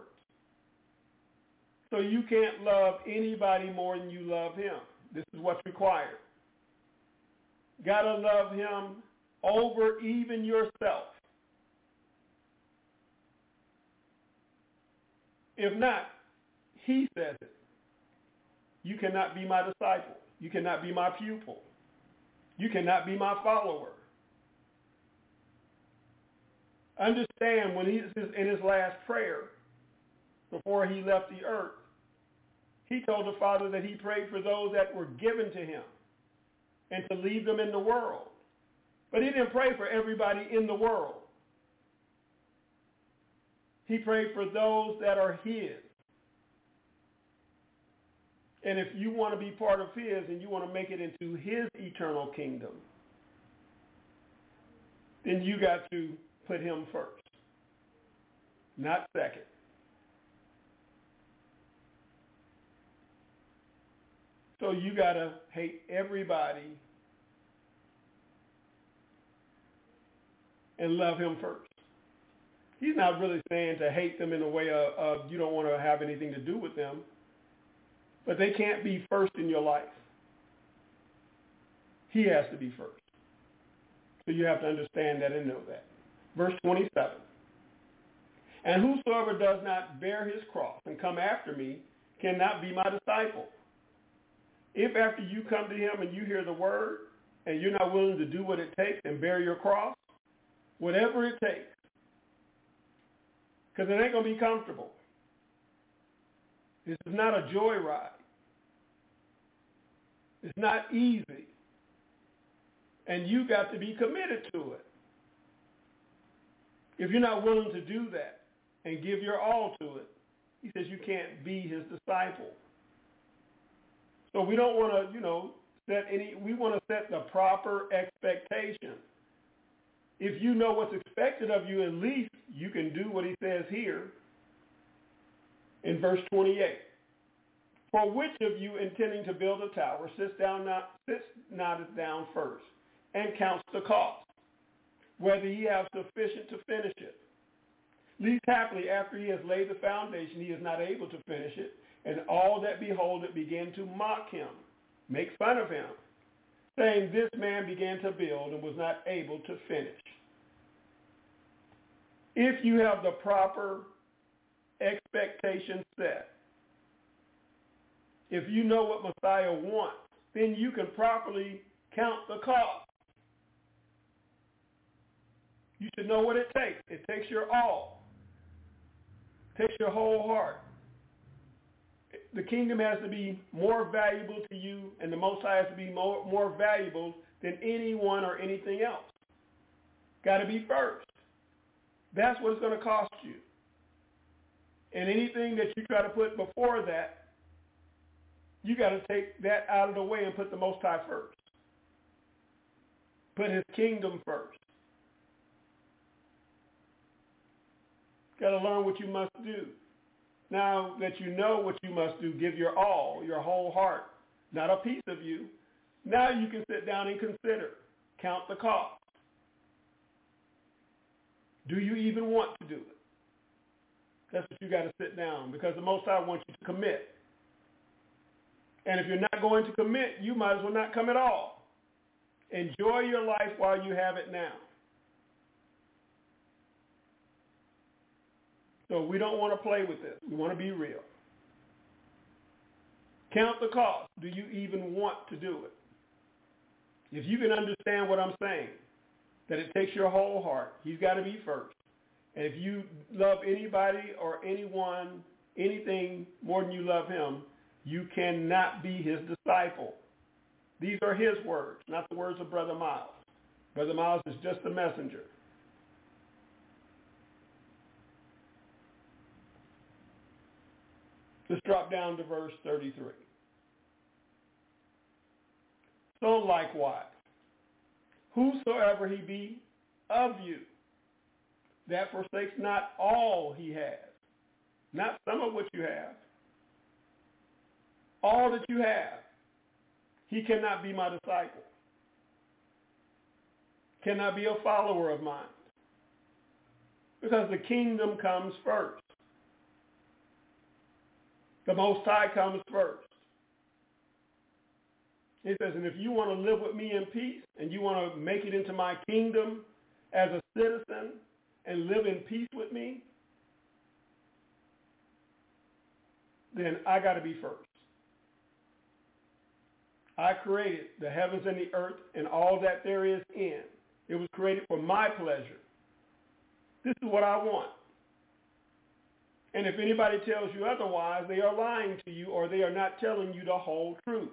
So you can't love anybody more than you love him. This is what's required. Got to love him over even yourself. If not, he says it. You cannot be my disciple. You cannot be my pupil. You cannot be my follower. Understand when he's in his last prayer, before he left the earth, he told the Father that he prayed for those that were given to him and to leave them in the world. But he didn't pray for everybody in the world. He prayed for those that are his. And if you want to be part of his and you want to make it into his eternal kingdom, then you got to put him first, not second. So you got to hate everybody and love him first. He's not really saying to hate them in a way of, of you don't want to have anything to do with them, but they can't be first in your life. He has to be first. So you have to understand that and know that. Verse twenty-seven. And whosoever does not bear his cross and come after me cannot be my disciple. If after you come to him and you hear the word and you're not willing to do what it takes and bear your cross, whatever it takes, because it ain't going to be comfortable. This is not a joyride. It's not easy. And you got to be committed to it. If you're not willing to do that and give your all to it, he says you can't be his disciple. So we don't want to, you know, set any, we want to set the proper expectation. If you know what's expected of you, at least you can do what he says here in verse twenty-eight. For which of you intending to build a tower sits down not, sits not down first and counts the cost, whether he have sufficient to finish it? Least happily after he has laid the foundation, he is not able to finish it, and all that behold it begin to mock him, make fun of him, saying, this man began to build and was not able to finish. If you have the proper expectation set, if you know what Messiah wants, then you can properly count the cost. You should know what it takes. It takes your all. It takes your whole heart. The kingdom has to be more valuable to you, and the Most High has to be more, more valuable than anyone or anything else. Got to be first. That's what it's going to cost you. And anything that you try to put before that, you got to take that out of the way and put the Most High first. Put his kingdom first. Got to learn what you must do. Now that you know what you must do, give your all, your whole heart, not a piece of you. Now you can sit down and consider, count the cost. Do you even want to do it? That's what you got to sit down, because the Most High wants you to commit. And if you're not going to commit, you might as well not come at all. Enjoy your life while you have it now. So we don't want to play with this. We want to be real. Count the cost. Do you even want to do it? If you can understand what I'm saying, that it takes your whole heart. He's got to be first. And if you love anybody or anyone, anything more than you love him, you cannot be his disciple. These are his words, not the words of Brother Miles. Brother Miles is just a messenger. Let's drop down to verse thirty-three. So likewise, whosoever he be of you, that forsakes not all he has, not some of what you have, all that you have, he cannot be my disciple, cannot be a follower of mine, because the kingdom comes first. The Most High comes first. He says, and if you want to live with me in peace and you want to make it into my kingdom as a citizen and live in peace with me, then I got to be first. I created the heavens and the earth and all that there is in. It was created for my pleasure. This is what I want. And if anybody tells you otherwise, they are lying to you or they are not telling you the whole truth.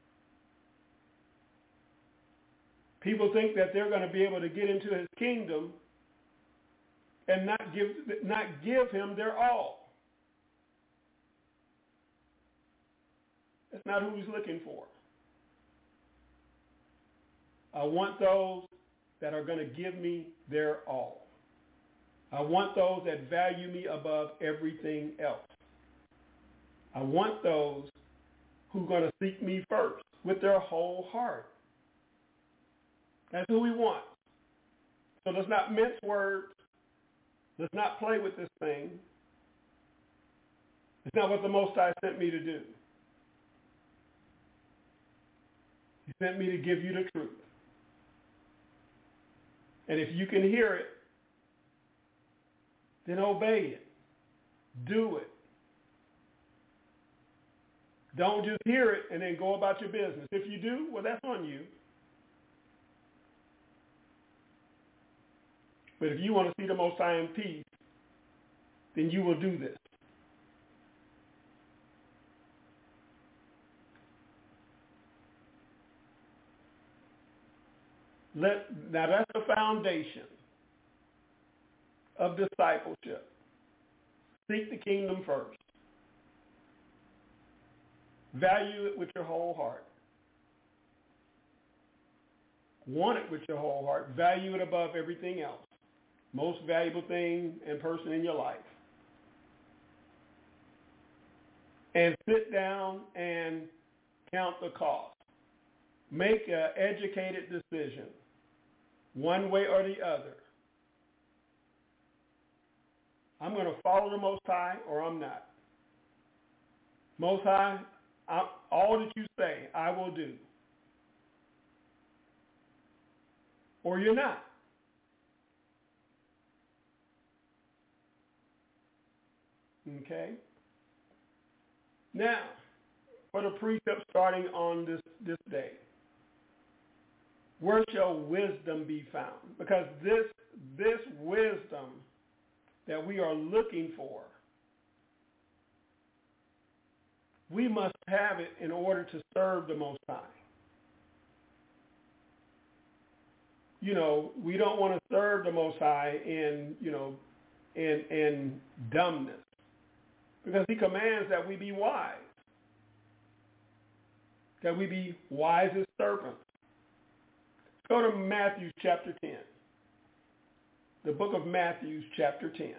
People think that they're going to be able to get into his kingdom and not give, not give him their all. That's not who he's looking for. I want those that are going to give me their all. I want those that value me above everything else. I want those who are going to seek me first with their whole heart. That's who we want. So let's not mince words. Let's not play with this thing. It's not what the Most High sent me to do. He sent me to give you the truth. And if you can hear it, then obey it. Do it. Don't just hear it and then go about your business. If you do, well, that's on you. But if you want to see the Most High in peace, then you will do this. Let, now that's the foundation of discipleship. Seek the kingdom first. Value it with your whole heart. Want it with your whole heart. Value it above everything else. Most valuable thing and person in your life. And sit down and count the cost. Make an educated decision, one way or the other. I'm going to follow the Most High or I'm not. Most High, I, all that you say, I will do. Or you're not. Okay? Now, for the precept starting on this, this day, where shall wisdom be found? Because this, this wisdom that we are looking for, we must have it in order to serve the Most High. You know, we don't want to serve the Most High in, you know, in, in dumbness. Because he commands that we be wise. That we be wise as serpents. Go to Matthew chapter ten. The book of Matthew chapter ten.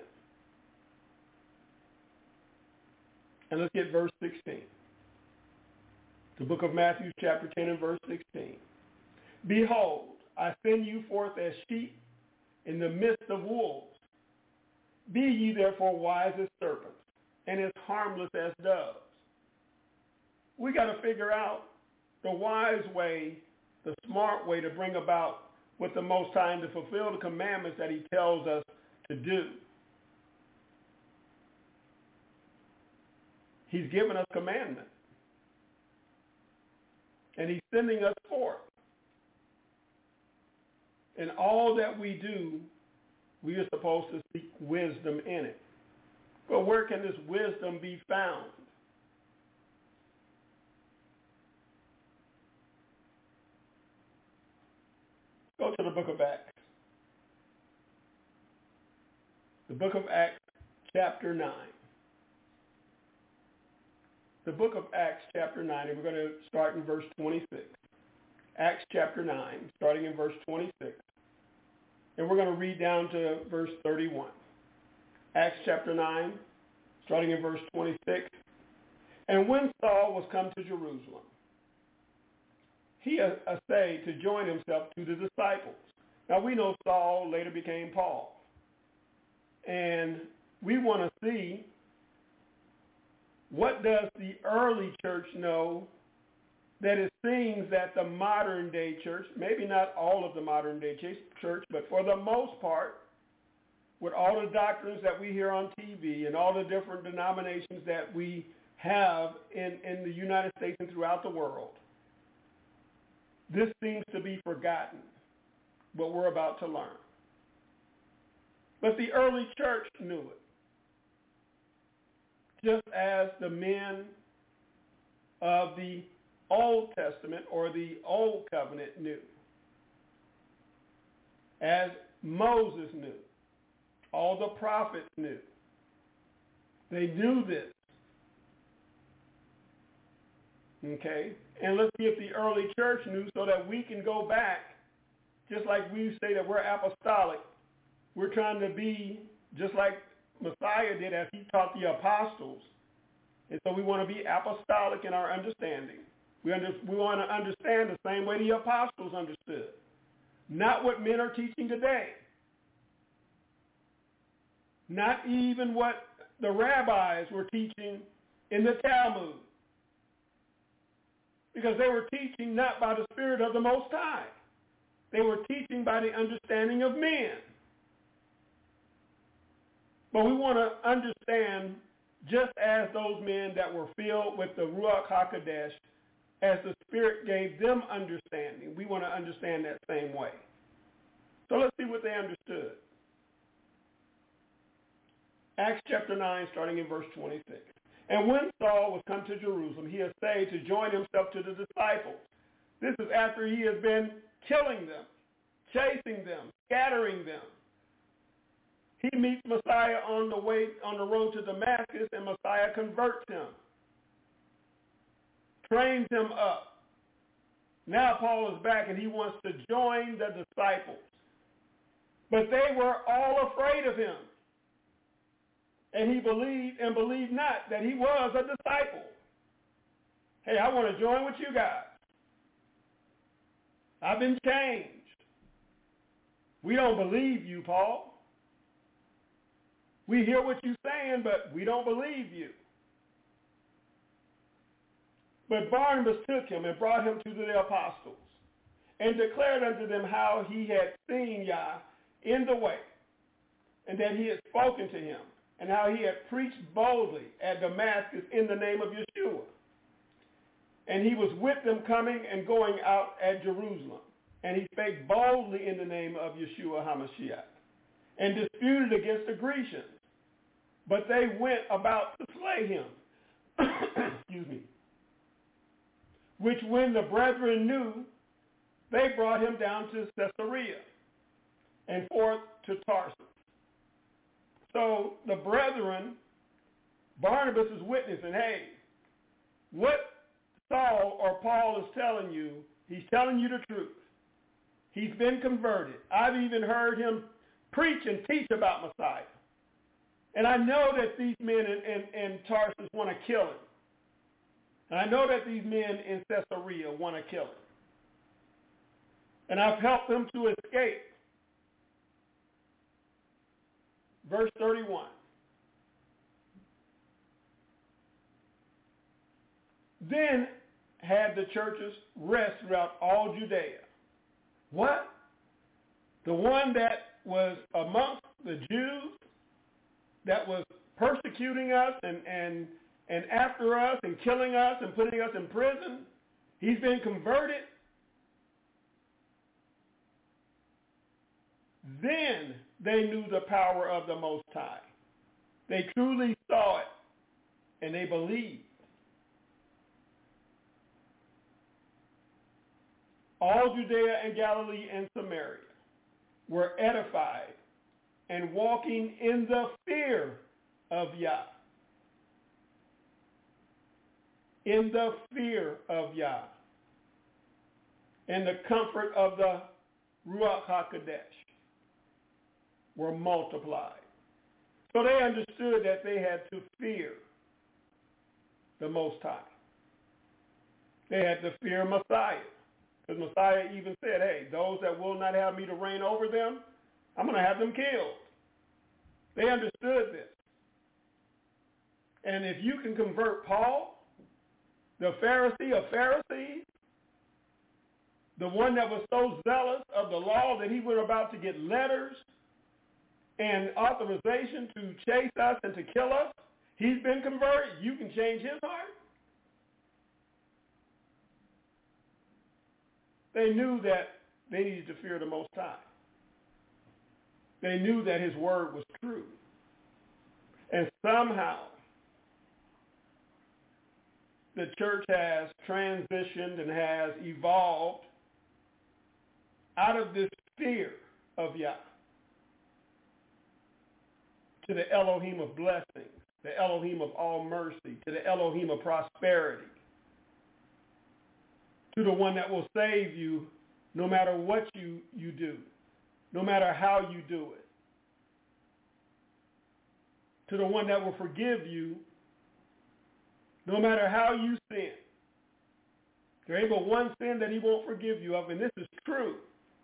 And let's get verse sixteen. The book of Matthew chapter ten and verse sixteen. Behold, I send you forth as sheep in the midst of wolves. Be ye therefore wise as serpents, and as harmless as doves. We got to figure out the wise way, the smart way to bring about what the Most High and to fulfill the commandments that he tells us to do. He's given us commandments. And he's sending us forth. in all that we do, we are supposed to seek wisdom in it. But where can this wisdom be found? Go to the book of Acts. The book of Acts, chapter nine. The book of Acts, chapter nine, and we're going to start in verse twenty-six. Acts chapter nine, starting in verse twenty-six. And we're going to read down to verse thirty-one. Acts chapter nine, starting in verse twenty-six. And when Saul was come to Jerusalem, he essayed to join himself to the disciples. Now we know Saul later became Paul. And we want to see, what does the early church know that it seems that the modern day church, maybe not all of the modern day church, but for the most part, with all the doctrines that we hear on T V and all the different denominations that we have in, in the United States and throughout the world, this seems to be forgotten, what we're about to learn. But the early church knew it, just as the men of the Old Testament or the Old Covenant knew, as Moses knew, all the prophets knew. They knew this. Okay? And let's see if the early church knew, so that we can go back, just like we say that we're apostolic. We're trying to be just like Messiah did as he taught the apostles. And so we want to be apostolic in our understanding. We, under, we want to understand the same way the apostles understood. Not what men are teaching today. Not even what the rabbis were teaching in the Talmud. Because they were teaching not by the Spirit of the Most High. They were teaching by the understanding of men. But we want to understand, just as those men that were filled with the Ruach HaKodesh, as the Spirit gave them understanding, we want to understand that same way. So let's see what they understood. Acts chapter nine, starting in verse twenty-six. And when Saul was come to Jerusalem, he essayed to join himself to the disciples. This is after he has been killing them, chasing them, scattering them. He meets Messiah on the way, on the road to Damascus, and Messiah converts him, trains him up. Now Paul is back and he wants to join the disciples. But they were all afraid of him. And he believed and believed not that he was a disciple. Hey, I want to join with you guys. I've been changed. We don't believe you, Paul. We hear what you're saying, but we don't believe you. But Barnabas took him and brought him to the apostles and declared unto them how he had seen Yah in the way, and that he had spoken to him, and how he had preached boldly at Damascus in the name of Yeshua. And he was with them coming and going out at Jerusalem. And he spake boldly in the name of Yeshua HaMashiach, and disputed against the Grecians. But they went about to slay him. Excuse me. Which when the brethren knew, they brought him down to Caesarea and forth to Tarsus. So the brethren, Barnabas is witnessing, hey, what Saul or Paul is telling you, he's telling you the truth. He's been converted. I've even heard him preach and teach about Messiah. And I know that these men in, in, in Tarsus want to kill him. And I know that these men in Caesarea want to kill him. And I've helped them to escape. Verse thirty-one. Then had the churches rest throughout all Judea. What? The one that was amongst the Jews, that was persecuting us and, and, and after us and killing us and putting us in prison, he's been converted. then they knew the power of the Most High. They truly saw it, and they believed. All Judea and Galilee and Samaria were edified and walking in the fear of Yah. In the fear of Yah. And the comfort of the Ruach HaKodesh were multiplied. So they understood that they had to fear the Most High. They had to fear Messiah. Because Messiah even said, hey, those that will not have me to reign over them, I'm going to have them killed. They understood this. And if you can convert Paul, the Pharisee of Pharisees, the one that was so zealous of the law that he was about to get letters and authorization to chase us and to kill us, he's been converted. You can change his heart. They knew that they needed to fear the Most High. They knew that his word was true. And somehow the church has transitioned and has evolved out of this fear of Yah to the Elohim of blessing, the Elohim of all mercy, to the Elohim of prosperity, to the one that will save you no matter what you, you do, no matter how you do it, to the one that will forgive you no matter how you sin. There ain't but one sin that he won't forgive you of, and this is true.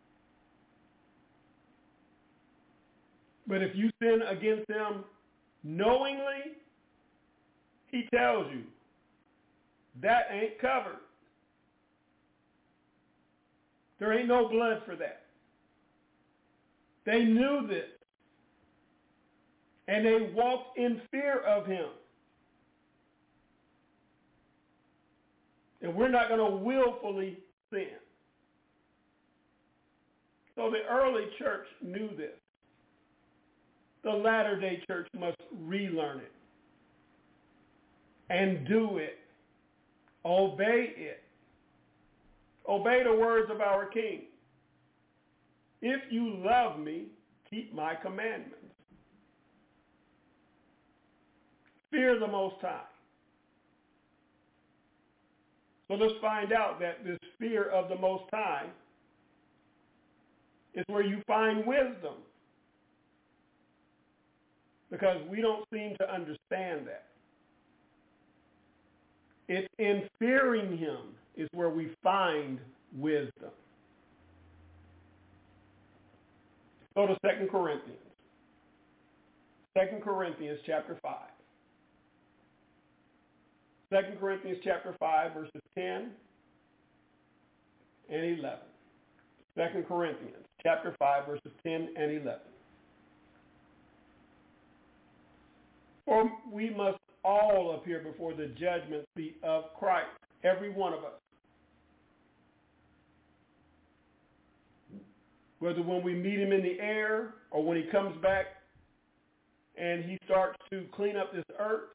But if you sin against him knowingly, he tells you, that ain't covered. There ain't no blood for that. They knew this. And they walked in fear of him. And we're not going to willfully sin. So the early church knew this. The latter-day church must relearn it and do it. Obey it. Obey the words of our King. If you love me, keep my commandments. Fear the Most High. So let's find out that this fear of the Most High is where you find wisdom. Because we don't seem to understand that. It's in fearing him is where we find wisdom. Go to Second Corinthians. Second Corinthians chapter five. Second Corinthians chapter five, verses ten and eleven. Second Corinthians chapter five, verses ten and eleven. For we must all appear before the judgment seat of Christ, every one of us. Whether when we meet him in the air or when he comes back and he starts to clean up this earth,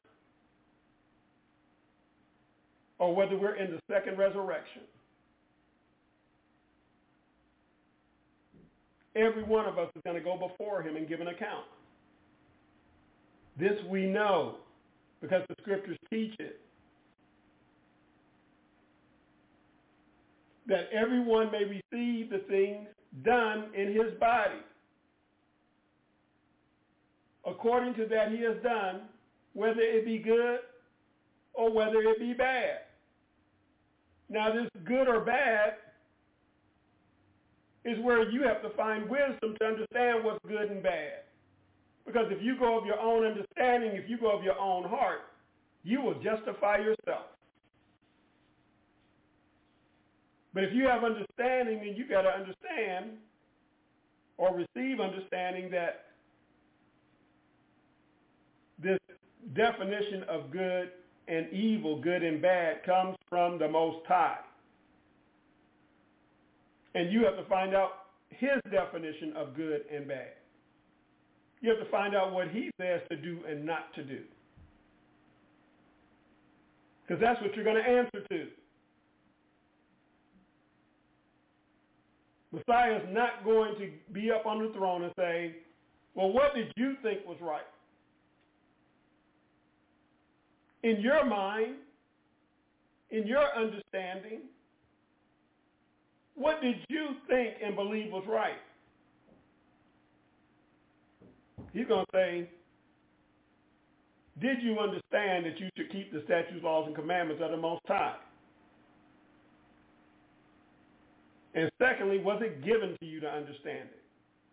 or whether we're in the second resurrection. Every one of us is going to go before him and give an account. This we know because the scriptures teach it. That everyone may receive the things done in his body according to that he has done, whether it be good or whether it be bad. Now this good or bad is where you have to find wisdom to understand what's good and bad. Because if you go of your own understanding, if you go of your own heart, you will justify yourself. But if you have understanding, then you got to understand or receive understanding that this definition of good and evil, good and bad, comes from the Most High. And you have to find out his definition of good and bad. You have to find out what he says to do and not to do. Because that's what you're going to answer to. Messiah is not going to be up on the throne and say, well, what did you think was right? In your mind, in your understanding, what did you think and believe was right? He's going to say, did you understand that you should keep the statutes, laws, and commandments of the Most High? And secondly, was it given to you to understand it?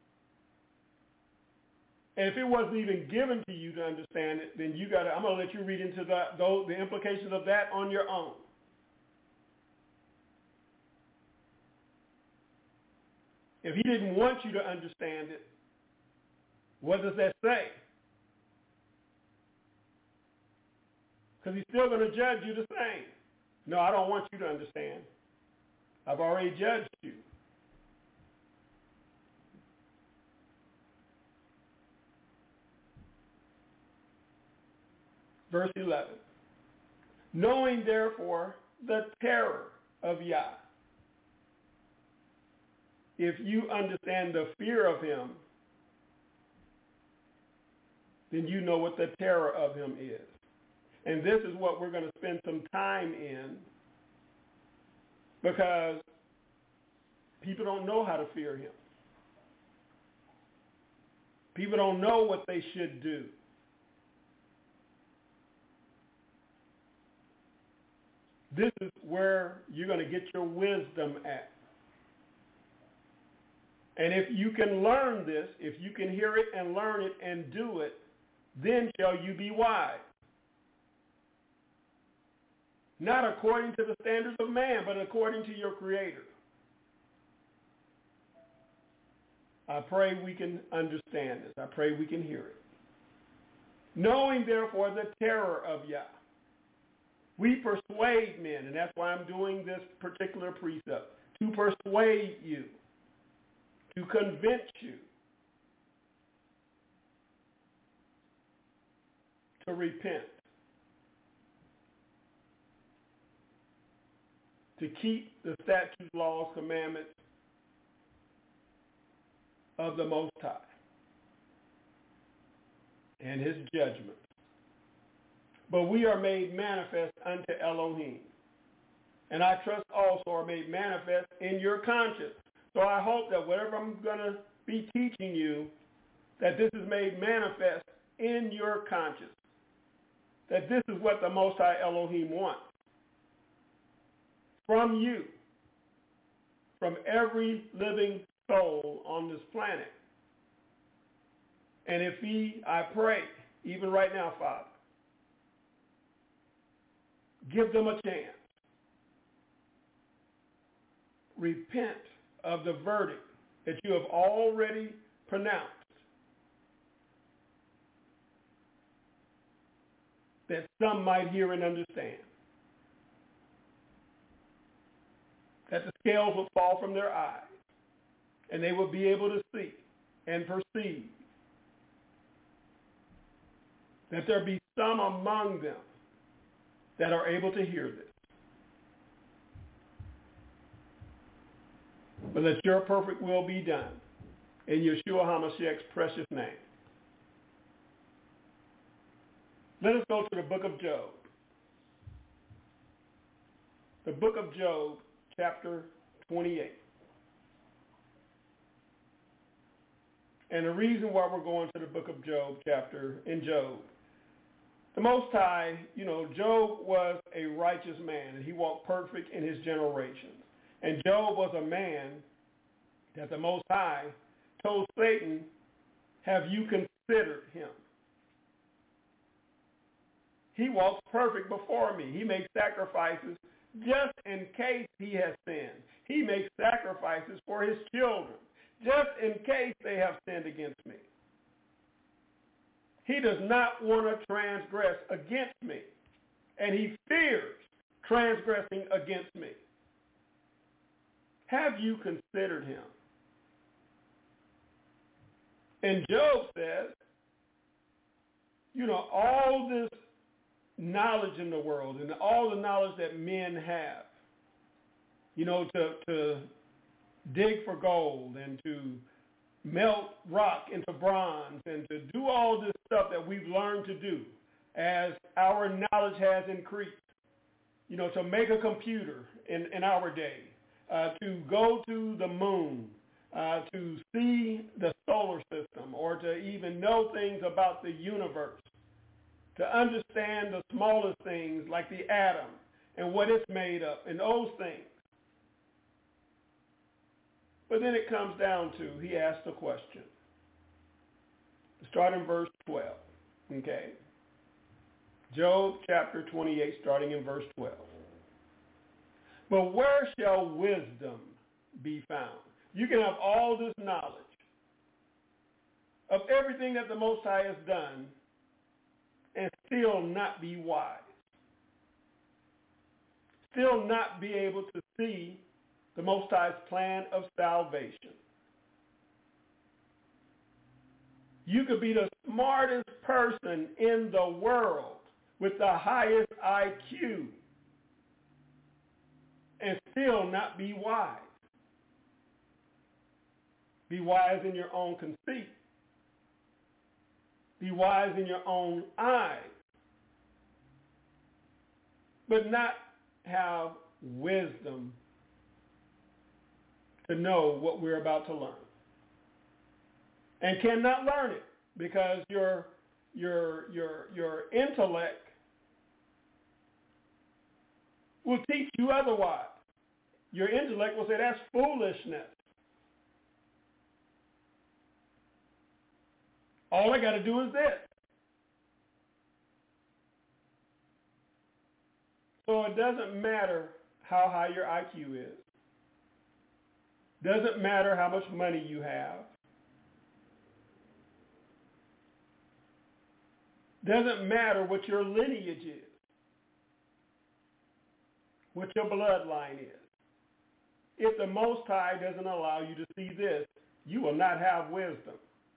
And if it wasn't even given to you to understand it, then you got to, I'm going to let you read into the, those, the implications of that on your own. If he didn't want you to understand it, what does that say? Because he's still going to judge you the same. No, I don't want you to understand. I've already judged you. Verse eleven. Knowing therefore the terror of Yah. If you understand the fear of him, then you know what the terror of him is. And this is what we're going to spend some time in, because people don't know how to fear him. People don't know what they should do. This is where you're going to get your wisdom at. And if you can learn this, if you can hear it and learn it and do it, then shall you be wise. Not according to the standards of man, but according to your Creator. I pray we can understand this. I pray we can hear it. Knowing, therefore, the terror of Yah. We persuade men, and that's why I'm doing this particular precept, to persuade you, to convince you, to repent, to keep the statutes, laws, commandments of the Most High and his judgments. But we are made manifest unto Elohim, and I trust also are made manifest in your conscience. So I hope that whatever I'm going to be teaching you, that this is made manifest in your conscience, that this is what the Most High Elohim wants from you, from every living soul on this planet. And if he, I pray, even right now, Father, give them a chance. Repent of the verdict that you have already pronounced, that some might hear and understand, that the scales will fall from their eyes, and they will be able to see and perceive, that there be some among them that are able to hear this. But let your perfect will be done in Yeshua HaMashiach's precious name. Let us go to the book of Job. The book of Job, chapter twenty-eight. And the reason why we're going to the book of Job, chapter in Job, the Most High, you know, Job was a righteous man, and he walked perfect in his generations. And Job was a man that the Most High told Satan, have you considered him? He walks perfect before me. He makes sacrifices just in case he has sinned. He makes sacrifices for his children just in case they have sinned against me. He does not want to transgress against me, and he fears transgressing against me. Have you considered him? And Job says, you know, all this knowledge in the world and all the knowledge that men have, you know, to, to dig for gold and to melt rock into bronze and to do all this stuff that we've learned to do as our knowledge has increased, you know, to make a computer in, in our day, uh, to go to the moon, uh, to see the solar system, or to even know things about the universe, to understand the smallest things like the atom and what it's made of and those things. But then it comes down to, he asked a question. Start in verse twelve, okay? Job chapter twenty-eight, starting in verse twelve. But where shall wisdom be found? You can have all this knowledge of everything that the Most High has done and still not be wise. Still not be able to see the Most High's plan of salvation. You could be the smartest person in the world with the highest I Q and still not be wise. Be wise in your own conceit. Be wise in your own eyes. But not have wisdom to know what we're about to learn. And cannot learn it because your your your your intellect will teach you otherwise. Your intellect will say that's foolishness. All I got to do is this. So it doesn't matter how high your I Q is. Doesn't matter how much money you have. Doesn't matter what your lineage is. What your bloodline is. If the Most High doesn't allow you to see this, you will not have wisdom.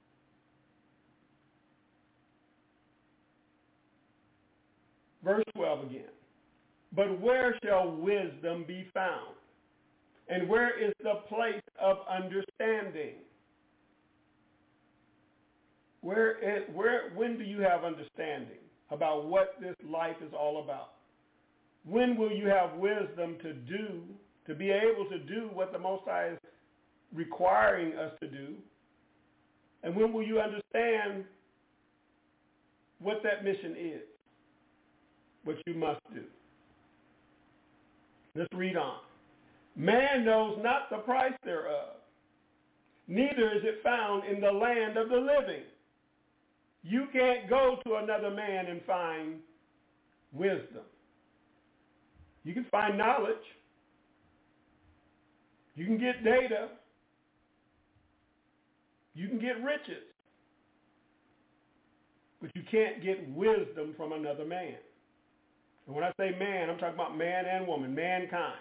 Verse twelve again. But where shall wisdom be found? And where is the place of understanding? Where, is, where, when do you have understanding about what this life is all about? When will you have wisdom to do, to be able to do what the Most High is requiring us to do? And when will you understand what that mission is, what you must do? Let's read on. Man knows not the price thereof, neither is it found in the land of the living. You can't go to another man and find wisdom. You can find knowledge. You can get data. You can get riches. But you can't get wisdom from another man. And when I say man, I'm talking about man and woman, mankind.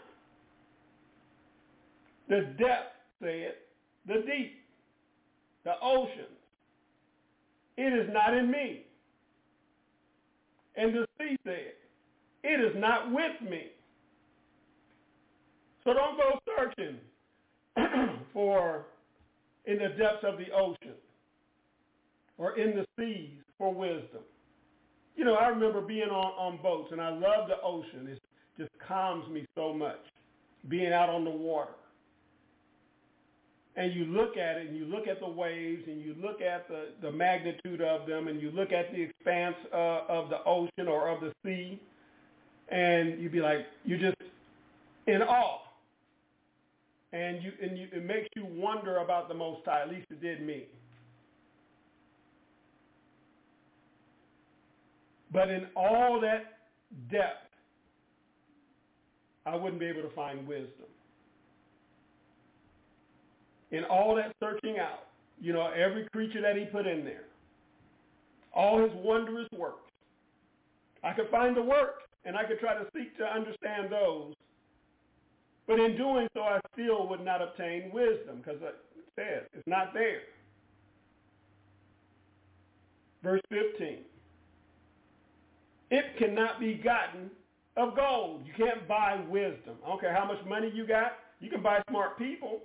The depth, say it, the deep, the oceans. It is not in me. And the sea said, it is not with me. So don't go searching for in the depths of the ocean or in the seas for wisdom. You know, I remember being on, on boats, and I love the ocean. It just calms me so much, being out on the water. And you look at it, and you look at the waves, and you look at the, the magnitude of them, and you look at the expanse uh, of the ocean or of the sea, and you'd be like, you're just in awe. And you and you, it makes you wonder about the Most High. At least it did me. But in all that depth, I wouldn't be able to find wisdom. In all that searching out, you know, every creature that he put in there, all his wondrous works, I could find the works, and I could try to seek to understand those. But in doing so, I still would not obtain wisdom, because it says it's not there. Verse fifteen. It cannot be gotten of gold. You can't buy wisdom. I don't care how much money you got. You can buy smart people.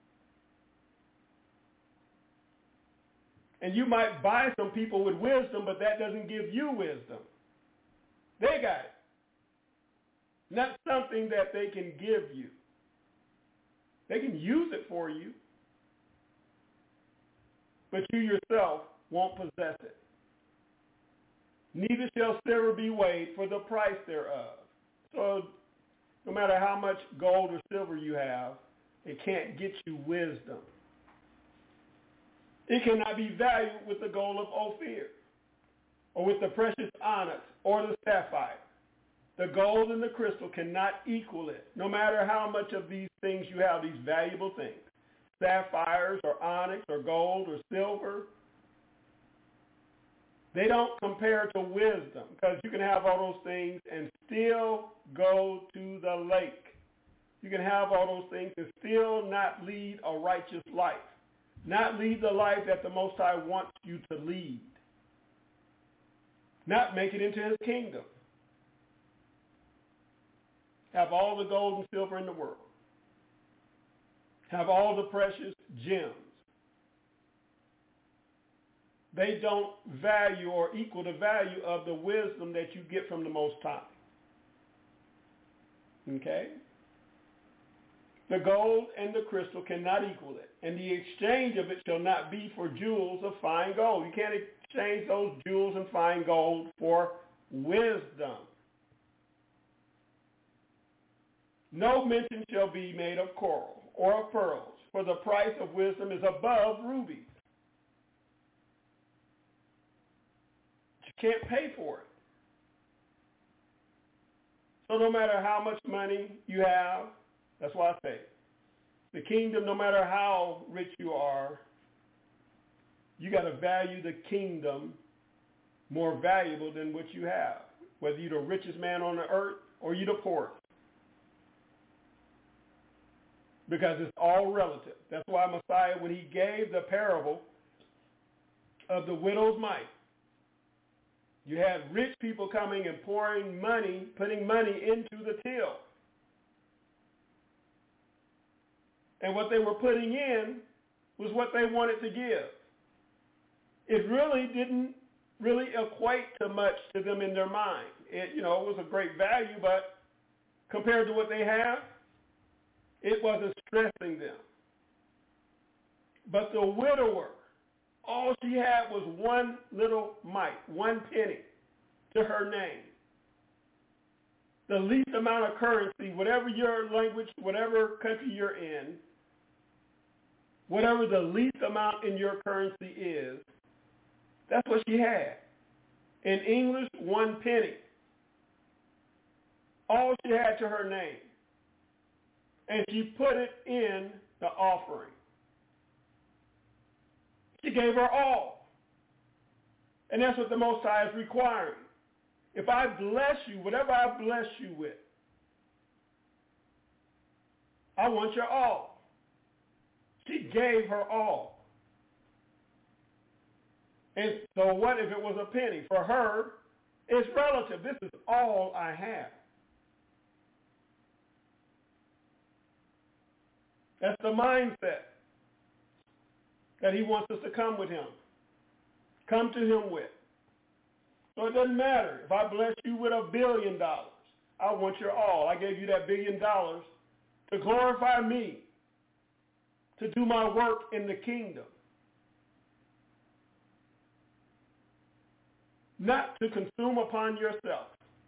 And you might buy some people with wisdom, but that doesn't give you wisdom. They got it. Not something that they can give you. They can use it for you, but you yourself won't possess it. Neither shall silver be weighed for the price thereof. So no matter how much gold or silver you have, it can't get you wisdom. It cannot be valued with the gold of Ophir, or with the precious onyx, or the sapphire. The gold and the crystal cannot equal it, no matter how much of these things you have, these valuable things. Sapphires, or onyx, or gold, or silver. They don't compare to wisdom, because you can have all those things and still go to the lake. You can have all those things and still not lead a righteous life. Not lead the life that the Most High wants you to lead. Not make it into his kingdom. Have all the gold and silver in the world. Have all the precious gems. They don't value or equal the value of the wisdom that you get from the Most High. Okay? The gold and the crystal cannot equal it, and the exchange of it shall not be for jewels of fine gold. You can't exchange those jewels and fine gold for wisdom. No mention shall be made of coral or of pearls, for the price of wisdom is above rubies. You can't pay for it. So no matter how much money you have, that's why I say, the kingdom, no matter how rich you are, you got to value the kingdom more valuable than what you have, whether you're the richest man on the earth or you're the poorest. Because it's all relative. That's why Messiah, when he gave the parable of the widow's mite, you had rich people coming and pouring money, putting money into the till. And what they were putting in was what they wanted to give. It really didn't really equate to much to them in their mind. It, you know, it was a great value, but compared to what they have, it wasn't stressing them. But the widower, all she had was one little mite, one penny to her name. The least amount of currency, whatever your language, whatever country you're in, whatever the least amount in your currency is, that's what she had. In English, one penny. All she had to her name. And she put it in the offering. She gave her all. And that's what the Most High is requiring. If I bless you, whatever I bless you with, I want your all. She gave her all. And so what if it was a penny? For her, it's relative. This is all I have. That's the mindset that he wants us to come with him. Come to him with. So it doesn't matter. If I bless you with a billion dollars, I want your all. I gave you that billion dollars to glorify me, to do my work in the kingdom. Not to consume upon yourself.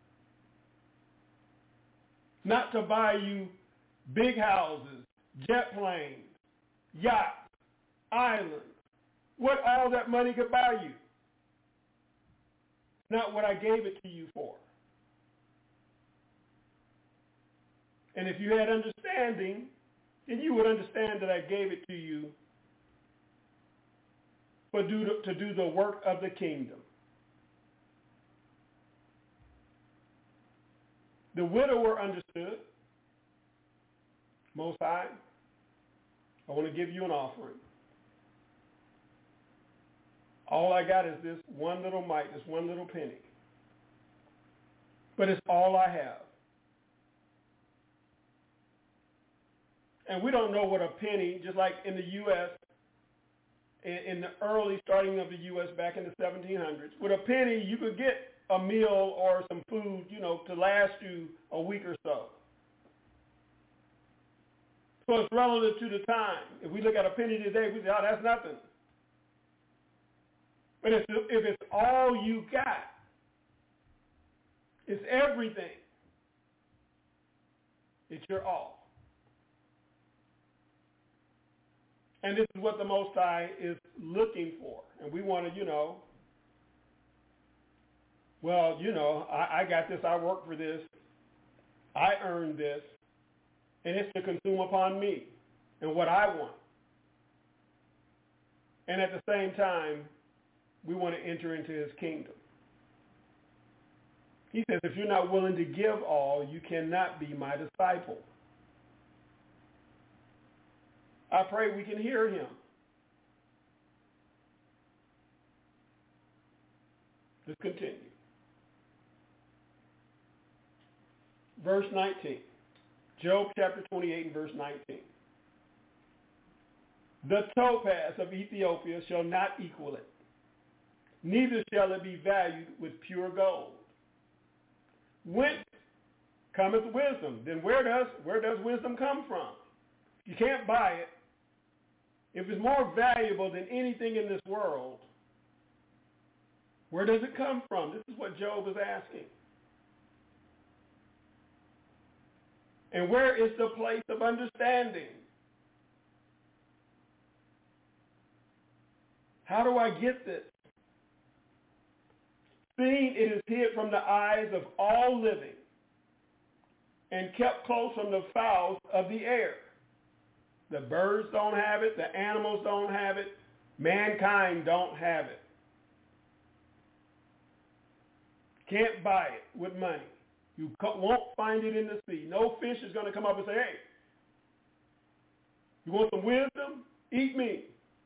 Not to buy you big houses, jet planes, yachts, islands. What all that money could buy you. Not what I gave it to you for. And if you had understanding, then you would understand that I gave it to you for do the, to do the work of the kingdom. The widower understood. Most High, I want to give you an offering. All I got is this one little mite, this one little penny. But it's all I have. And we don't know what a penny, just like in the U S, in, in the early starting of the U S back in the seventeen hundreds, with a penny you could get a meal or some food, you know, to last you a week or so. So it's relative to the time. If we look at a penny today, we say, oh, that's nothing. But if, if it's all you got, it's everything, it's your all. And this is what the Most High is looking for. And we want to, you know, well, you know, I, I got this, I work for this, I earned this, and it's to consume upon me and what I want. And at the same time, we want to enter into his kingdom. He says, if you're not willing to give all, you cannot be my disciple. I pray we can hear him. Let's continue. Verse nineteen. Job chapter twenty-eight and verse nineteen. The topaz of Ethiopia shall not equal it, neither shall it be valued with pure gold. Whence cometh wisdom? Then where does where does wisdom come from? You can't buy it. If it's more valuable than anything in this world, where does it come from? This is what Job is asking. And where is the place of understanding? How do I get this? Seeing it is hid from the eyes of all living and kept close from the fowls of the air. The birds don't have it. The animals don't have it. Mankind don't have it. Can't buy it with money. You won't find it in the sea. No fish is going to come up and say, hey, you want some wisdom? Eat me.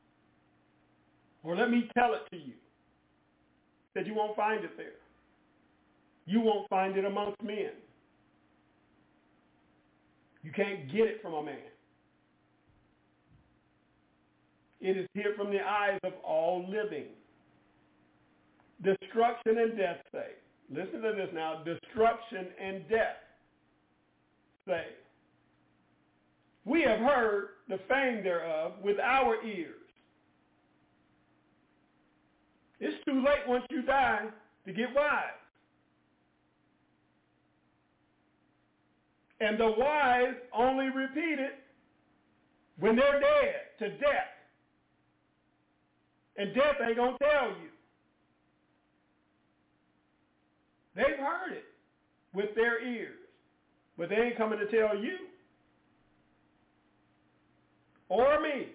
Or let me tell it to you. That you won't find it there. You won't find it amongst men. You can't get it from a man. It is hid from the eyes of all living. Destruction and death say. Listen to this now. Destruction and death say. We have heard the fame thereof with our ears. It's too late once you die to get wise. And the wise only repeat it when they're dead to death. And death ain't going to tell you. They've heard it with their ears, but they ain't coming to tell you or me.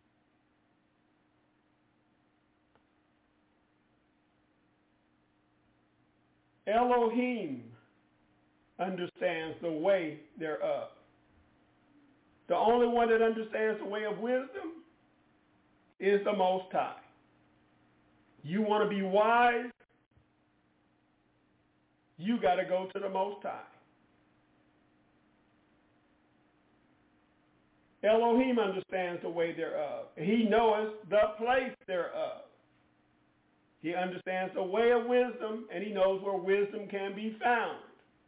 Elohim understands the way thereof. The only one that understands the way of wisdom is the Most High. You want to be wise? You got to go to the Most High. Elohim understands the way thereof. He knoweth the place thereof. He understands the way of wisdom, and he knows where wisdom can be found.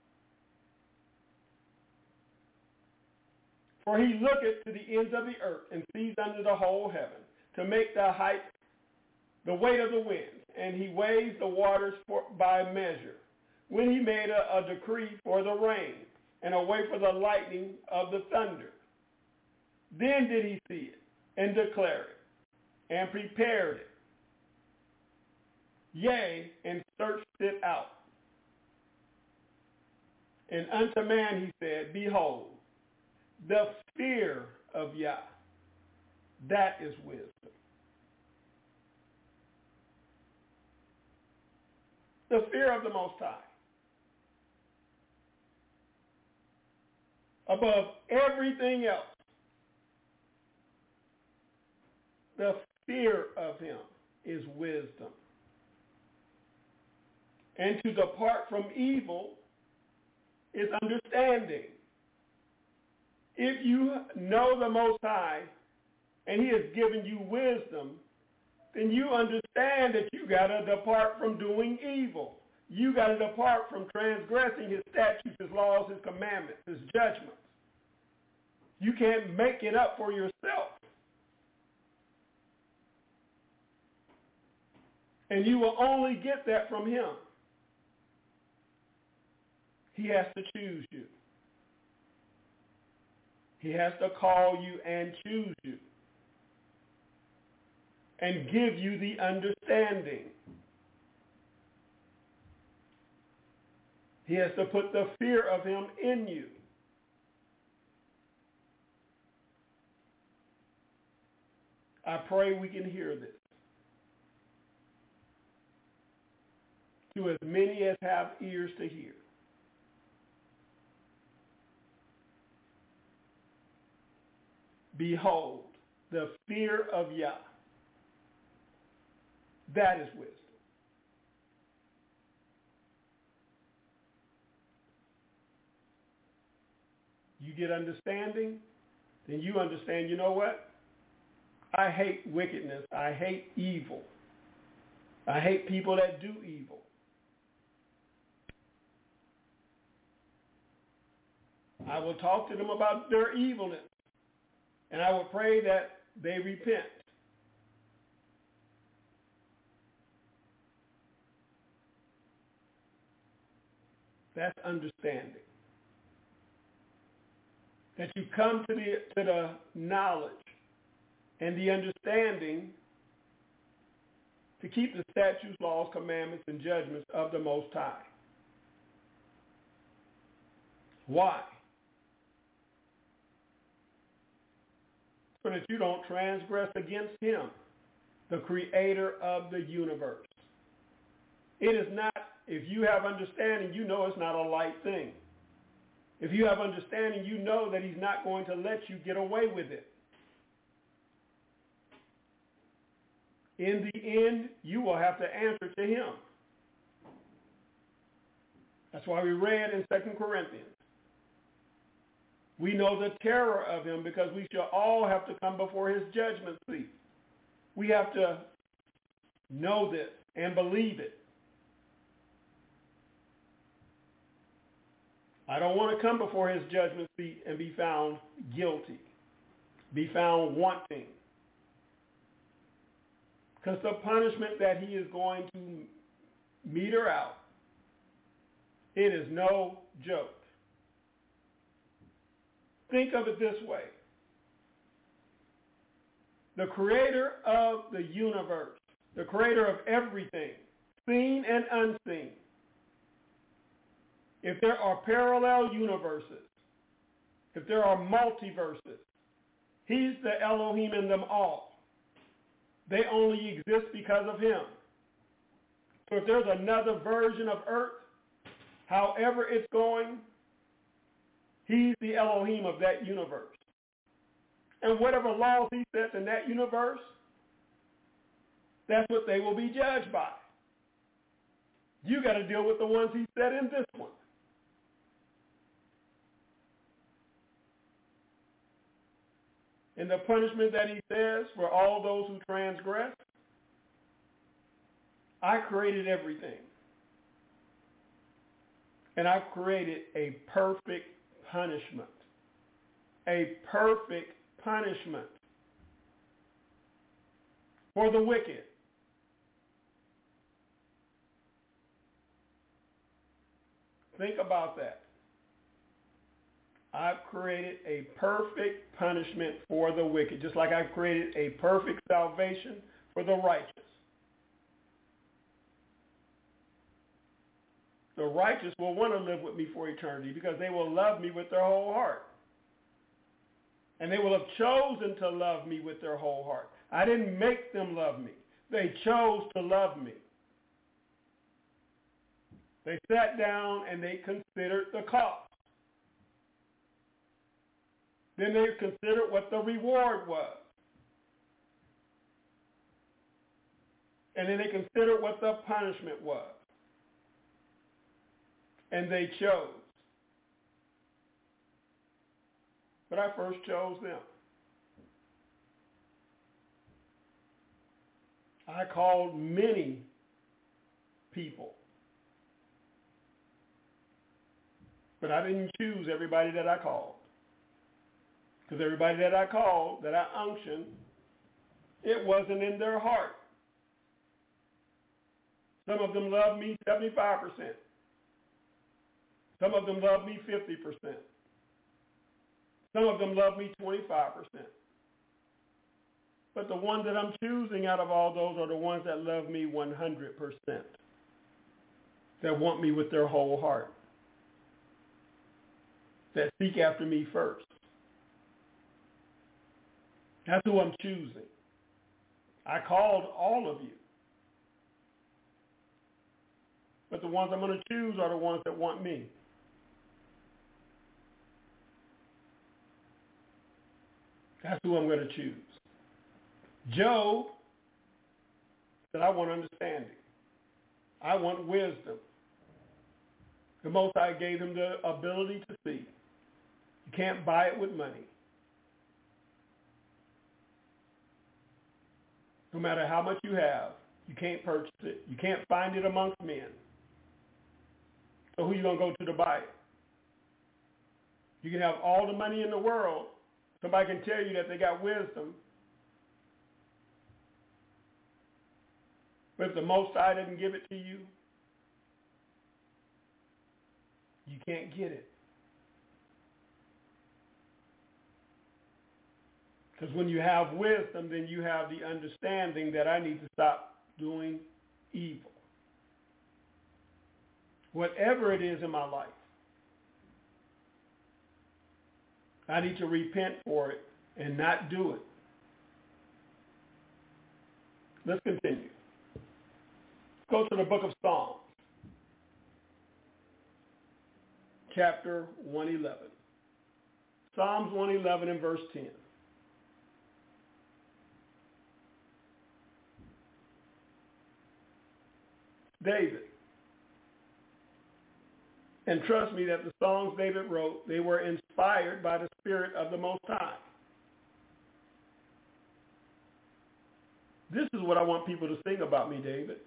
For he looketh to the ends of the earth and sees under the whole heaven to make the height, the weight of the winds, and he weighs the waters for, by measure. When he made a, a decree for the rain and a way for the lightning of the thunder, then did he see it and declare it and prepared it. Yea, and searched it out. And unto man he said, behold, the fear of Yah, that is wisdom. The fear of the Most High. Above everything else, the fear of him is wisdom. And to depart from evil is understanding. If you know the Most High and he has given you wisdom, then you understand that you got to depart from doing evil. You got to depart from transgressing his statutes, his laws, his commandments, his judgments. You can't make it up for yourself. And you will only get that from him. He has to choose you. He has to call you and choose you and give you the understanding. He has to put the fear of him in you. I pray we can hear this. To as many as have ears to hear. Behold, the fear of Yah. That is wisdom. You get understanding, then you understand, you know what? I hate wickedness. I hate evil. I hate people that do evil. I will talk to them about their evilness, and I will pray that they repent. That's understanding. That you come to the, to the knowledge and the understanding to keep the statutes, laws, commandments, and judgments of the Most High. Why? So that you don't transgress against him, the creator of the universe. It is not, if you have understanding, you know it's not a light thing. If you have understanding, you know that he's not going to let you get away with it. In the end, you will have to answer to him. That's why we read in Second Corinthians. We know the terror of him because we shall all have to come before his judgment seat. We have to know this and believe it. I don't want to come before his judgment seat and be found guilty, be found wanting. Because the punishment that he is going to meter out, it is no joke. Think of it this way. The creator of the universe, the creator of everything, seen and unseen. If there are parallel universes, if there are multiverses, he's the Elohim in them all. They only exist because of him. So if there's another version of Earth, however it's going, he's the Elohim of that universe. And whatever laws he sets in that universe, that's what they will be judged by. You got to deal with the ones he set in this one. And the punishment that he says for all those who transgress, I created everything. And I've created a perfect punishment. A perfect punishment for the wicked. Think about that. I've created a perfect punishment for the wicked, just like I've created a perfect salvation for the righteous. The righteous will want to live with me for eternity because they will love me with their whole heart. And they will have chosen to love me with their whole heart. I didn't make them love me. They chose to love me. They sat down and they considered the cost. Then they considered what the reward was. And then they considered what the punishment was. And they chose. But I first chose them. I called many people. But I didn't choose everybody that I called. Because everybody that I called, that I unctioned, it wasn't in their heart. Some of them loved me seventy-five percent. Some of them loved me fifty percent. Some of them loved me twenty-five percent. But the ones that I'm choosing out of all those are the ones that love me one hundred percent. That want me with their whole heart. That seek after me first. That's who I'm choosing. I called all of you. But the ones I'm going to choose are the ones that want me. That's who I'm going to choose. Job said, I want understanding. I want wisdom. The Most High gave him the ability to see. You can't buy it with money. No matter how much you have, you can't purchase it. You can't find it amongst men. So who are you going to go to to buy it? You can have all the money in the world. Somebody can tell you that they got wisdom. But if the Most High doesn't give it to you, you can't get it. Because when you have wisdom, then you have the understanding that I need to stop doing evil. Whatever it is in my life, I need to repent for it and not do it. Let's continue. Go to the book of Psalms, chapter one eleven. Psalms one eleven and verse ten. David. And trust me that the songs David wrote, they were inspired by the Spirit of the Most High. This is what I want people to sing about me, David.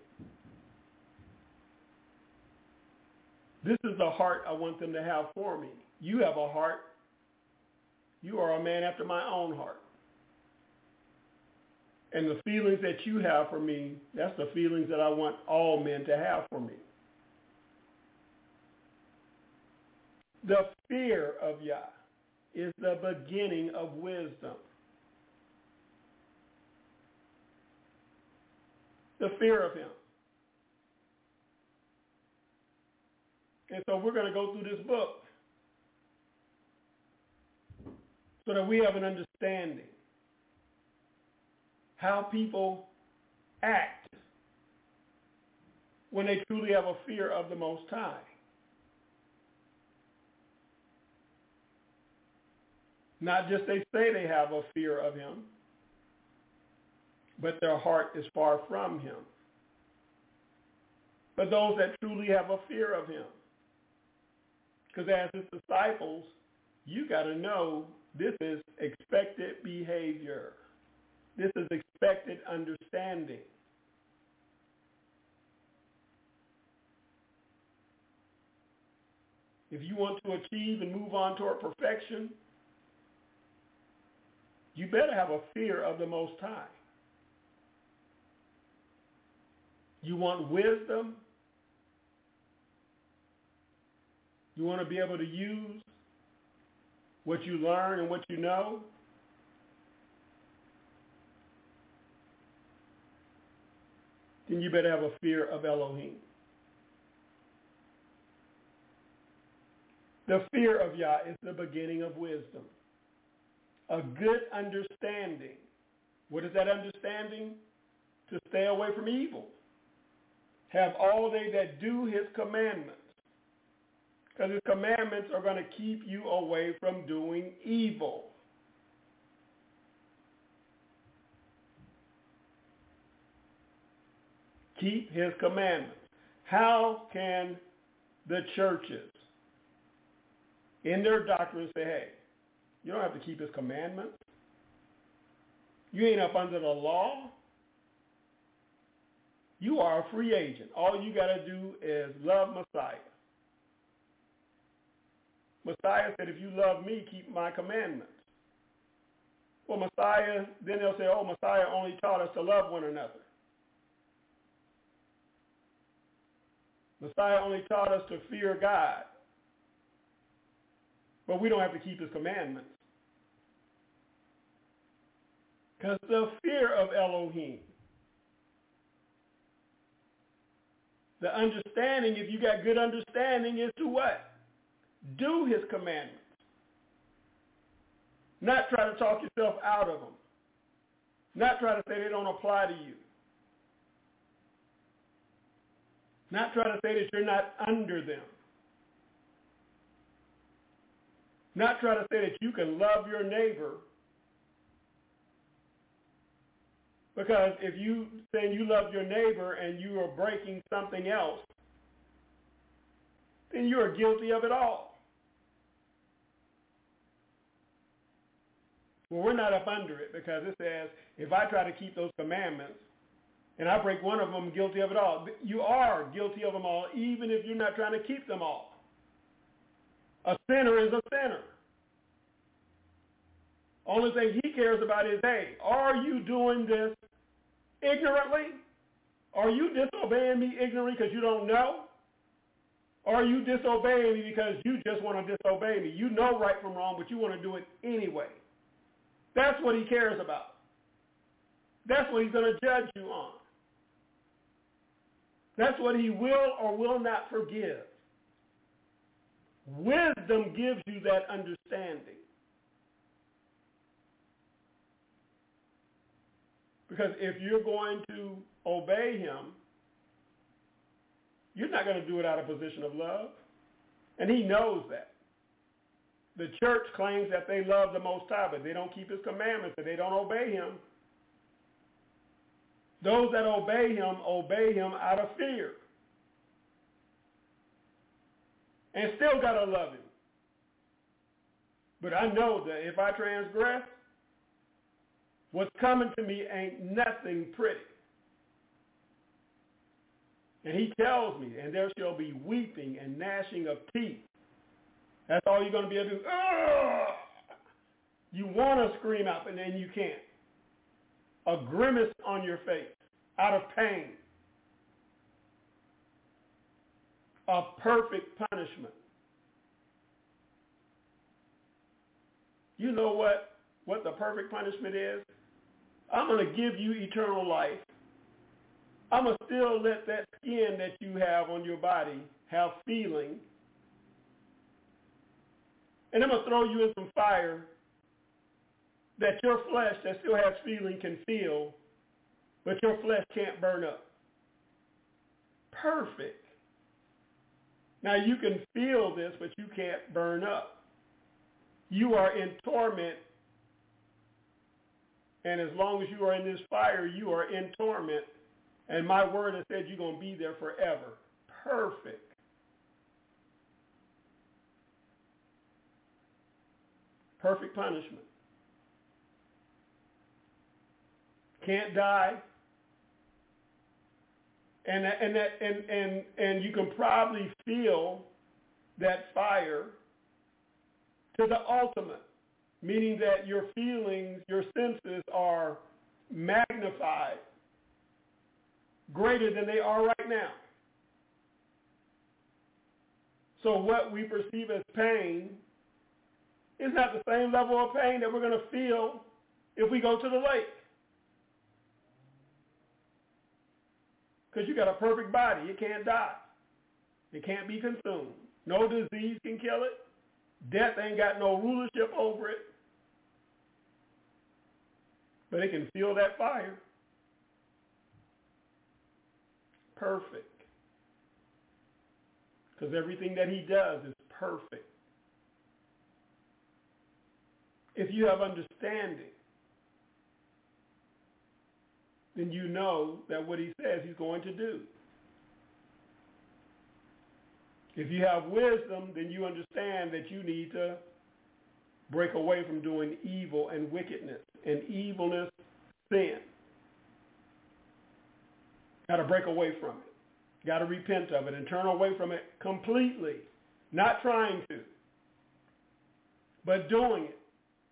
This is the heart I want them to have for me. You have a heart. You are a man after my own heart. And the feelings that you have for me, that's the feelings that I want all men to have for me. The fear of Yah is the beginning of wisdom. The fear of him. And so we're going to go through this book so that we have an understanding how people act when they truly have a fear of the Most High. Not just they say they have a fear of him, but their heart is far from him. But those that truly have a fear of him, because as his disciples, you got to know this is expected behavior. This is expected understanding. If you want to achieve and move on toward perfection, you better have a fear of the Most High. You want wisdom? You want to be able to use what you learn and what you know? Then you better have a fear of Elohim. The fear of Yah is the beginning of wisdom. A good understanding. What is that understanding? To stay away from evil. Have all they that do his commandments. Because his commandments are going to keep you away from doing evil. Keep his commandments. How can the churches in their doctrine say, hey, you don't have to keep his commandments? You ain't up under the law. You are a free agent. All you got to do is love Messiah. Messiah said, if you love me, keep my commandments. Well, Messiah, then they'll say, oh, Messiah only taught us to love one another. Messiah only taught us to fear God. But we don't have to keep his commandments. Because the fear of Elohim, the understanding, if you got good understanding, is to what? Do his commandments. Not try to talk yourself out of them. Not try to say they don't apply to you. Not try to say that you're not under them. Not try to say that you can love your neighbor. Because if you saying you love your neighbor and you are breaking something else, then you are guilty of it all. Well, we're not up under it because it says if I try to keep those commandments and I break one of them, I'm guilty of it all. You are guilty of them all, even if you're not trying to keep them all. A sinner is a sinner. Only thing he cares about is, hey, are you doing this ignorantly? Are you disobeying me ignorantly because you don't know? Or are you disobeying me because you just want to disobey me? You know right from wrong, but you want to do it anyway. That's what he cares about. That's what he's going to judge you on. That's what he will or will not forgive. Wisdom gives you that understanding. Because if you're going to obey him, you're not going to do it out of a position of love. And he knows that. The church claims that they love the Most High, but they don't keep his commandments and they don't obey him. Those that obey him, obey him out of fear. And still got to love him. But I know that if I transgress, what's coming to me ain't nothing pretty. And he tells me, and there shall be weeping and gnashing of teeth. That's all you're going to be able to do. Ugh! You want to scream out, but then you can't. A grimace on your face, out of pain. A perfect punishment. You know what, what the perfect punishment is? I'm going to give you eternal life. I'm going to still let that skin that you have on your body have feeling. And I'm going to throw you in some fire that your flesh that still has feeling can feel, but your flesh can't burn up. Perfect. Now you can feel this, but you can't burn up. You are in torment, and as long as you are in this fire, you are in torment, and my word has said you're going to be there forever. Perfect. Perfect punishment. Can't die. And and that and, and and you can probably feel that fire to the ultimate, meaning that your feelings, your senses are magnified greater than they are right now. So what we perceive as pain is not the same level of pain that we're going to feel if we go to the lake. Because you got a perfect body. It can't die. It can't be consumed. No disease can kill it. Death ain't got no rulership over it. But it can feel that fire. Perfect. Because everything that he does is perfect. If you have understanding, then you know that what he says he's going to do. If you have wisdom, then you understand that you need to break away from doing evil and wickedness and evilness, sin. Got to break away from it. Got to repent of it and turn away from it completely. Not trying to, but doing it.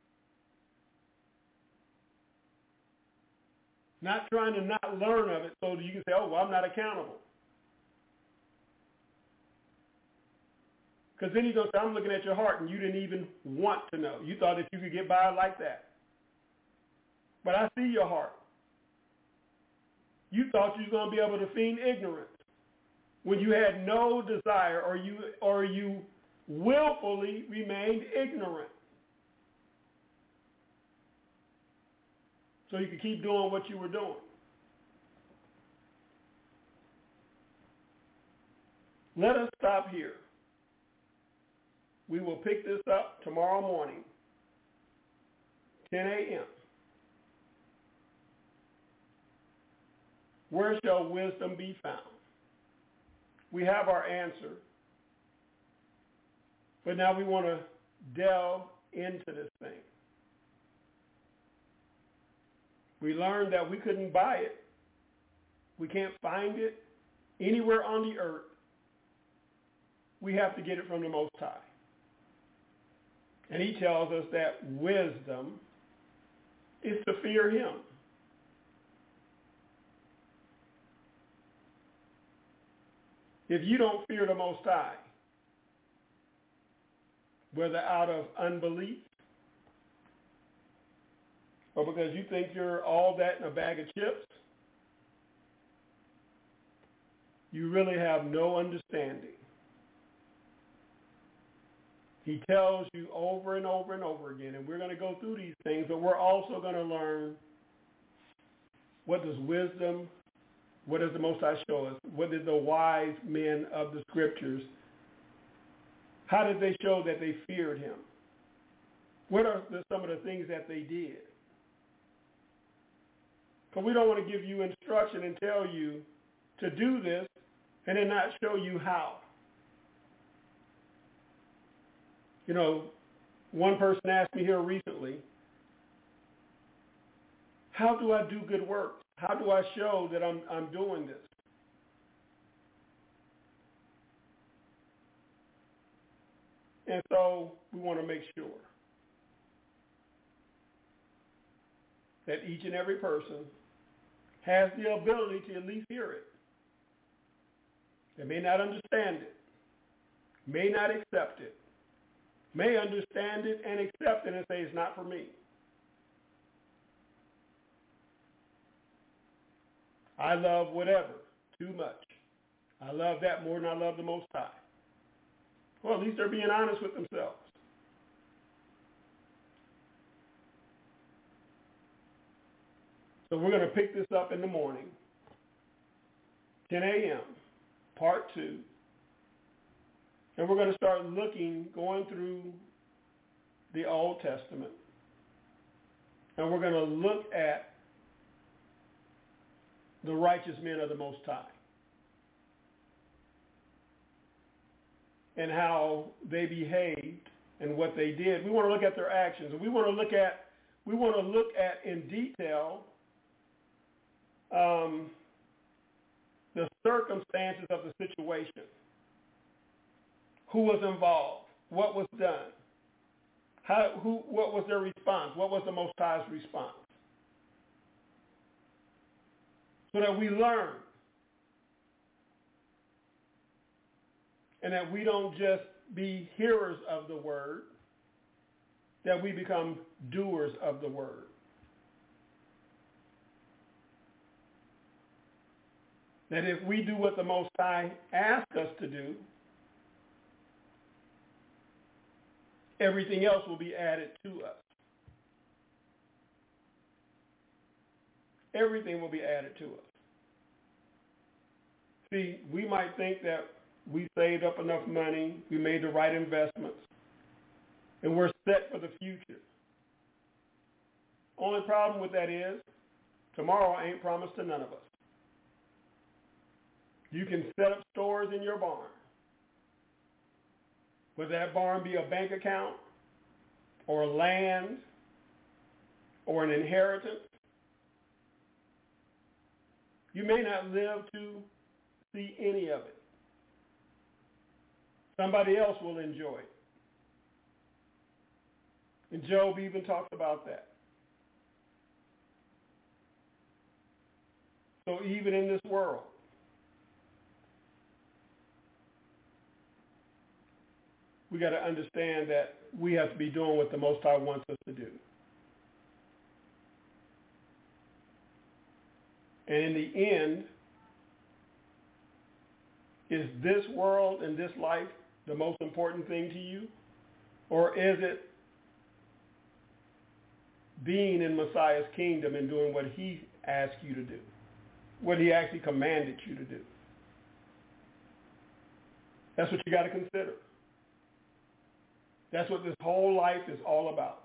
Not trying to not learn of it so that you can say, oh, well, I'm not accountable. Because then he's going to say, I'm looking at your heart, and you didn't even want to know. You thought that you could get by like that. But I see your heart. You thought you were going to be able to feign ignorance when you had no desire, or you or you willfully remained ignorant. So you could keep doing what you were doing. Let us stop here. We will pick this up tomorrow morning, ten a.m. Where shall wisdom be found? We have our answer, but now we want to delve into this thing. We learned that we couldn't buy it. We can't find it anywhere on the earth. We have to get it from the Most High. And he tells us that wisdom is to fear him. If you don't fear the Most High, whether out of unbelief or because you think you're all that in a bag of chips, you really have no understanding. He tells you over and over and over again, and we're going to go through these things, but we're also going to learn what does wisdom, what does the Most High show us? What did the wise men of the Scriptures, how did they show that they feared him? What are the, some of the things that they did? Because we don't want to give you instruction and tell you to do this and then not show you how. You know, one person asked me here recently, how do I do good work? How do I show that I'm I'm doing this? And so we want to make sure that each and every person has the ability to at least hear it. They may not understand it, may not accept it, may understand it and accept it and say it's not for me. I love whatever too much. I love that more than I love the Most High. Well, at least they're being honest with themselves. So we're going to pick this up in the morning, ten a.m., part two. And we're going to start looking, going through the Old Testament. And we're going to look at the righteous men of the Most High and how they behaved and what they did. We want to look at their actions. And we want to look at, we want to look at in detail um, the circumstances of the situation. Who was involved? What was done? How, who, what was their response? What was the Most High's response? So that we learn. And that we don't just be hearers of the word, that we become doers of the word. That if we do what the Most High asks us to do, everything else will be added to us. Everything will be added to us. See, we might think that we saved up enough money, we made the right investments, and we're set for the future. Only problem with that is Tomorrow ain't promised to none of us. You can set up stores in your barn. Whether that barn be a bank account or land or an inheritance, you may not live to see any of it. Somebody else will enjoy it. And Job even talks about that. So even in this world, we got to understand that we have to be doing what the Most High wants us to do. And in the end, is this world and this life the most important thing to you? Or is it being in Messiah's kingdom and doing what he asked you to do, what he actually commanded you to do? That's what you got to consider. That's what this whole life is all about.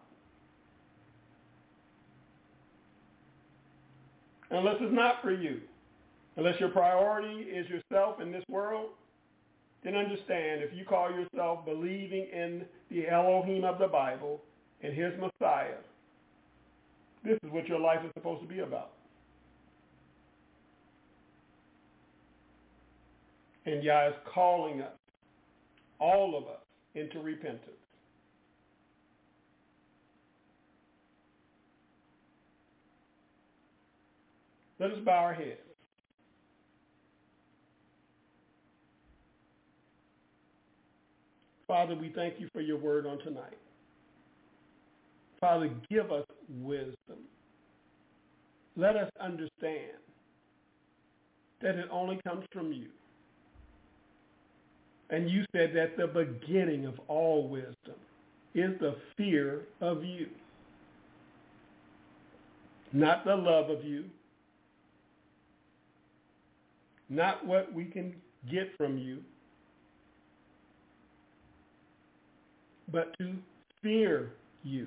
Unless it's not for you, unless your priority is yourself in this world, then understand if you call yourself believing in the Elohim of the Bible and his Messiah, this is what your life is supposed to be about. And Yah is calling us, all of us, into repentance. Let us bow our heads. Father, we thank you for your word on tonight. Father, give us wisdom. Let us understand that it only comes from you. And you said that the beginning of all wisdom is the fear of you, not the love of you, not what we can get from you, but to fear you.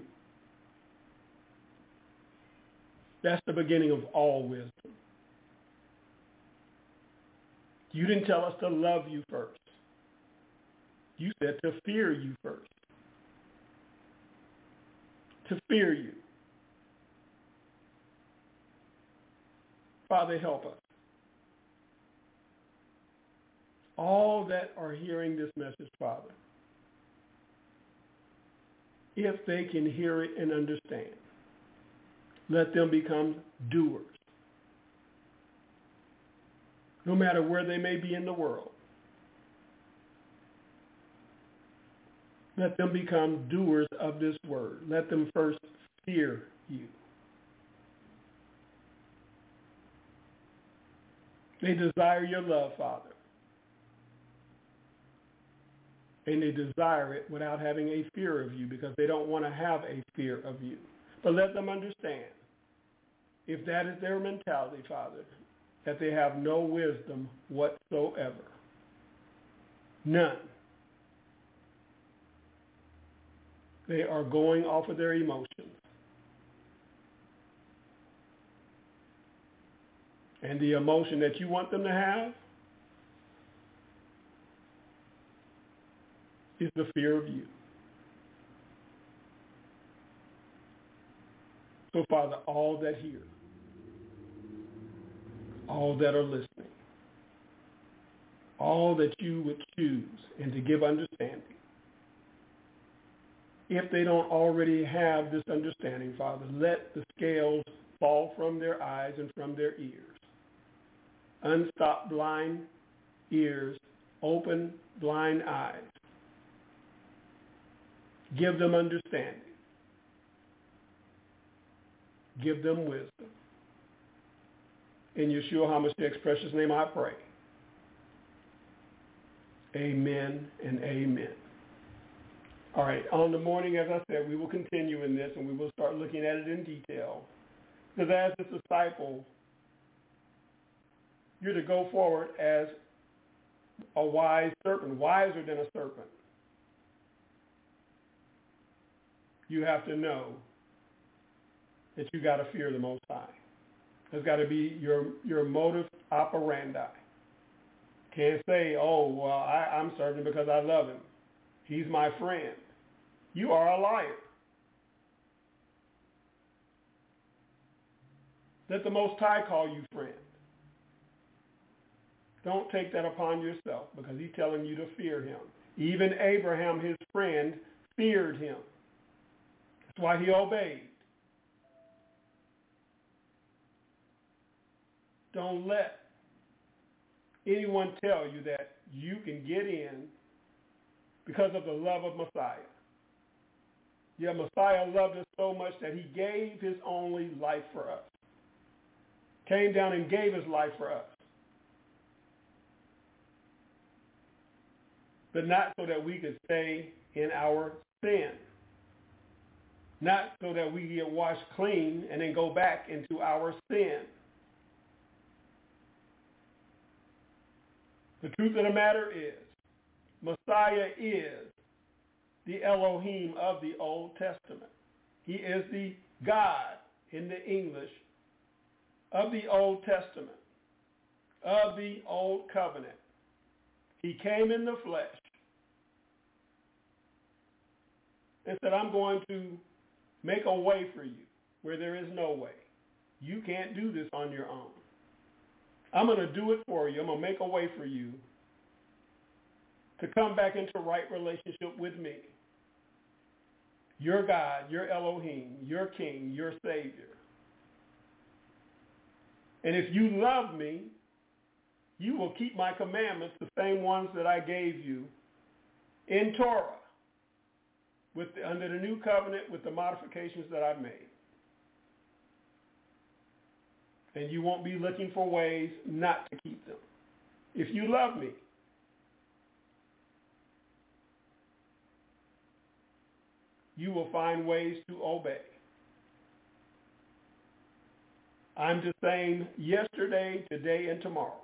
That's the beginning of all wisdom. You didn't tell us to love you first. You said to fear you first. To fear you. Father, help us. All that are hearing this message, Father, if they can hear it and understand, let them become doers. No matter where they may be in the world, let them become doers of this word. Let them first fear you. They desire your love, Father. And they desire it without having a fear of you because they don't want to have a fear of you. But let them understand, if that is their mentality, Father, that they have no wisdom whatsoever. None. They are going off of their emotions. And the emotion that you want them to have is the fear of you. So, Father, all that hear, all that are listening, all that you would choose and to give understanding, if they don't already have this understanding, Father, let the scales fall from their eyes and from their ears. Unstop blind ears, open blind eyes. Give them understanding. Give them wisdom. In Yeshua HaMashiach's precious name I pray. Amen and amen. All right, on the morning, as I said, we will continue in this and we will start looking at it in detail. Because as a disciple, you're to go forward as a wise serpent, wiser than a serpent. You have to know that you got to fear the Most High. It's got to be your your modus operandi. Can't say, oh, well, I, I'm certain because I love him. He's my friend. You are a liar. Let the Most High call you friend. Don't take that upon yourself because he's telling you to fear him. Even Abraham, his friend, feared him. That's why he obeyed. Don't let anyone tell you that you can get in because of the love of Messiah. Yeah, Messiah loved us so much that he gave his only life for us. Came down and gave his life for us. But not so that we could stay in our sin. Not so that we get washed clean and then go back into our sin. The truth of the matter is, Messiah is the Elohim of the Old Testament. He is the God in the English of the Old Testament, of the Old Covenant. He came in the flesh and said, I'm going to make a way for you where there is no way. You can't do this on your own. I'm going to do it for you. I'm going to make a way for you to come back into right relationship with me. Your God, your Elohim, your King, your Savior. And if you love me, you will keep my commandments, the same ones that I gave you in Torah, with the, under the new covenant with the modifications that I've made. And you won't be looking for ways not to keep them. If you love me, you will find ways to obey. I'm the same yesterday, today, and tomorrow.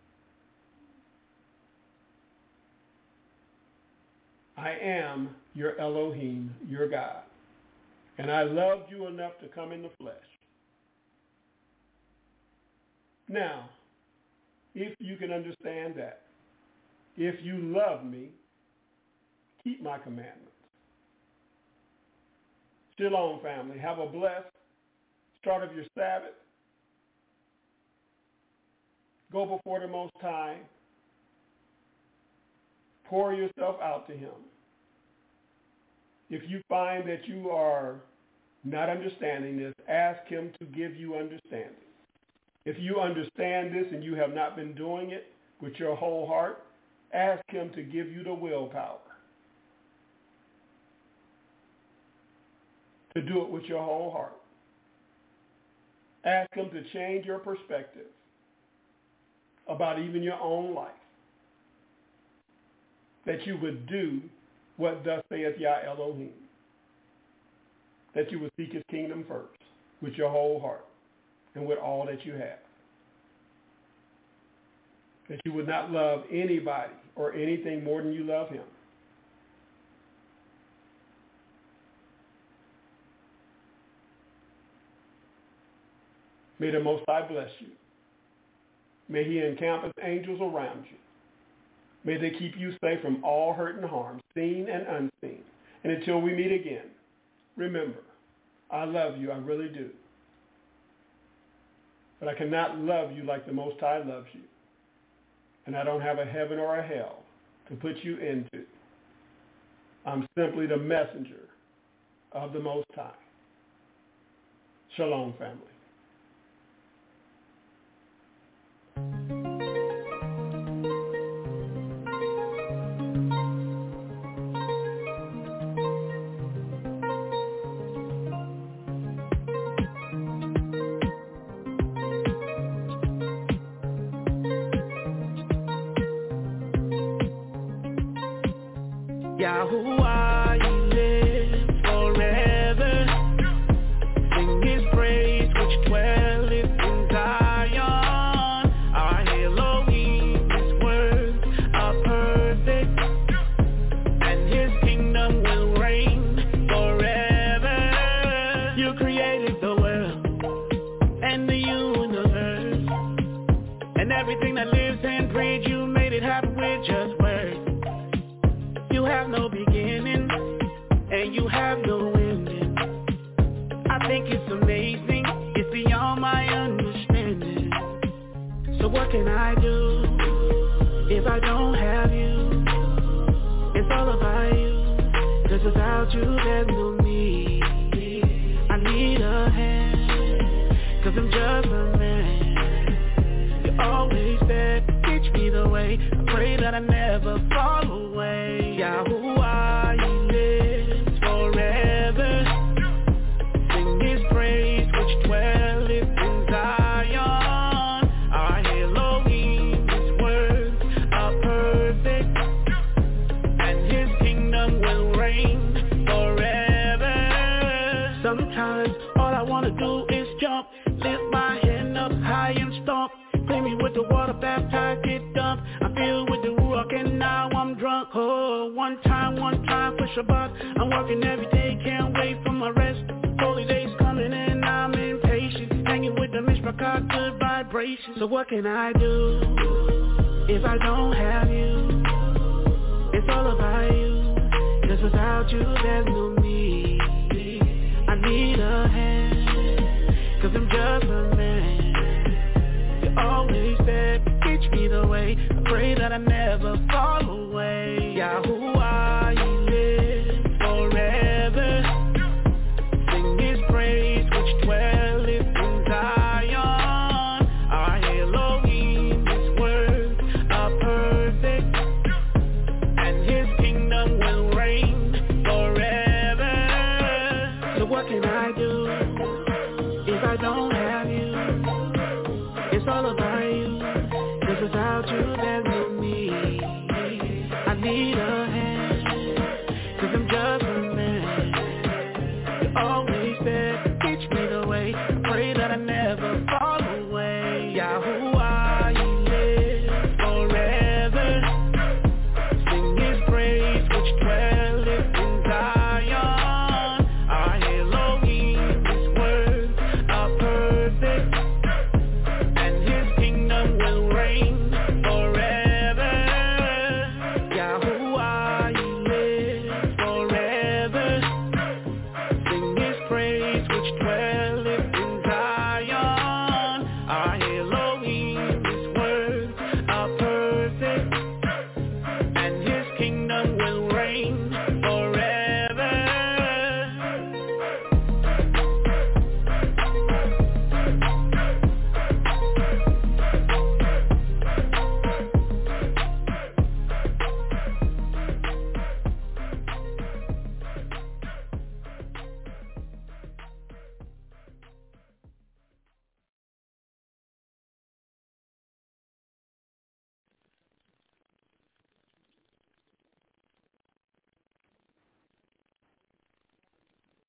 I am your Elohim, your God. And I loved you enough to come in the flesh. Now, if you can understand that, if you love me, keep my commandments. Shalom, family. Have a blessed start of your Sabbath. Go before the Most High. Pour yourself out to him. If you find that you are not understanding this, ask him to give you understanding. If you understand this and you have not been doing it with your whole heart, ask him to give you the willpower to do it with your whole heart. Ask him to change your perspective about even your own life, that you would do what thus saith Yah Elohim, that you would seek his kingdom first with your whole heart and with all that you have, that you would not love anybody or anything more than you love him. May the Most High bless you. May he encamp his angels around you. May they keep you safe from all hurt and harm, seen and unseen. And until we meet again, remember, I love you, I really do. But I cannot love you like the Most High loves you. And I don't have a heaven or a hell to put you into. I'm simply the messenger of the Most High. Shalom, family. Yahuwah, you live forever. Sing his praise which dwelleth in Zion. Our Elohim, his words are perfect, and his kingdom will reign forever. You created the world and the universe, what can I do if I don't have you? It's all about you, 'cause without you there's no me. I need a hand, 'cause I'm just a man. You're always there, teach me the way. I pray that I never fall away. Yahuwah, He lives forever. Sing His praise which dwelleth in Zion. Our Elohim, His words are perfect, and His kingdom will reign forever. Sometimes all I wanna do is jump, lift my hand up high and stomp. Clean me with the water, baptize, get dumped. I'm filled with the Ruach and now I'm drunk. Oh, one time, one time for Shabbat. I'm working every day, can't wait for my rest. Holy days coming and I'm impatient. Hanging with the Mishpachah, good vibrations. So what can I do if I don't have you? It's all about you, 'cause without you there's no me. I need a hand, 'cause I'm just a man. You're always there, teach me the way. I pray that I never fall away. Yahuwah, He lives forever. Sing His praise which dwelleth in Zion. Our Elohim, His words are perfect, and His kingdom will reign forever. So what can I do if I don't have you? It's all about you, 'cause without you there's no me. I need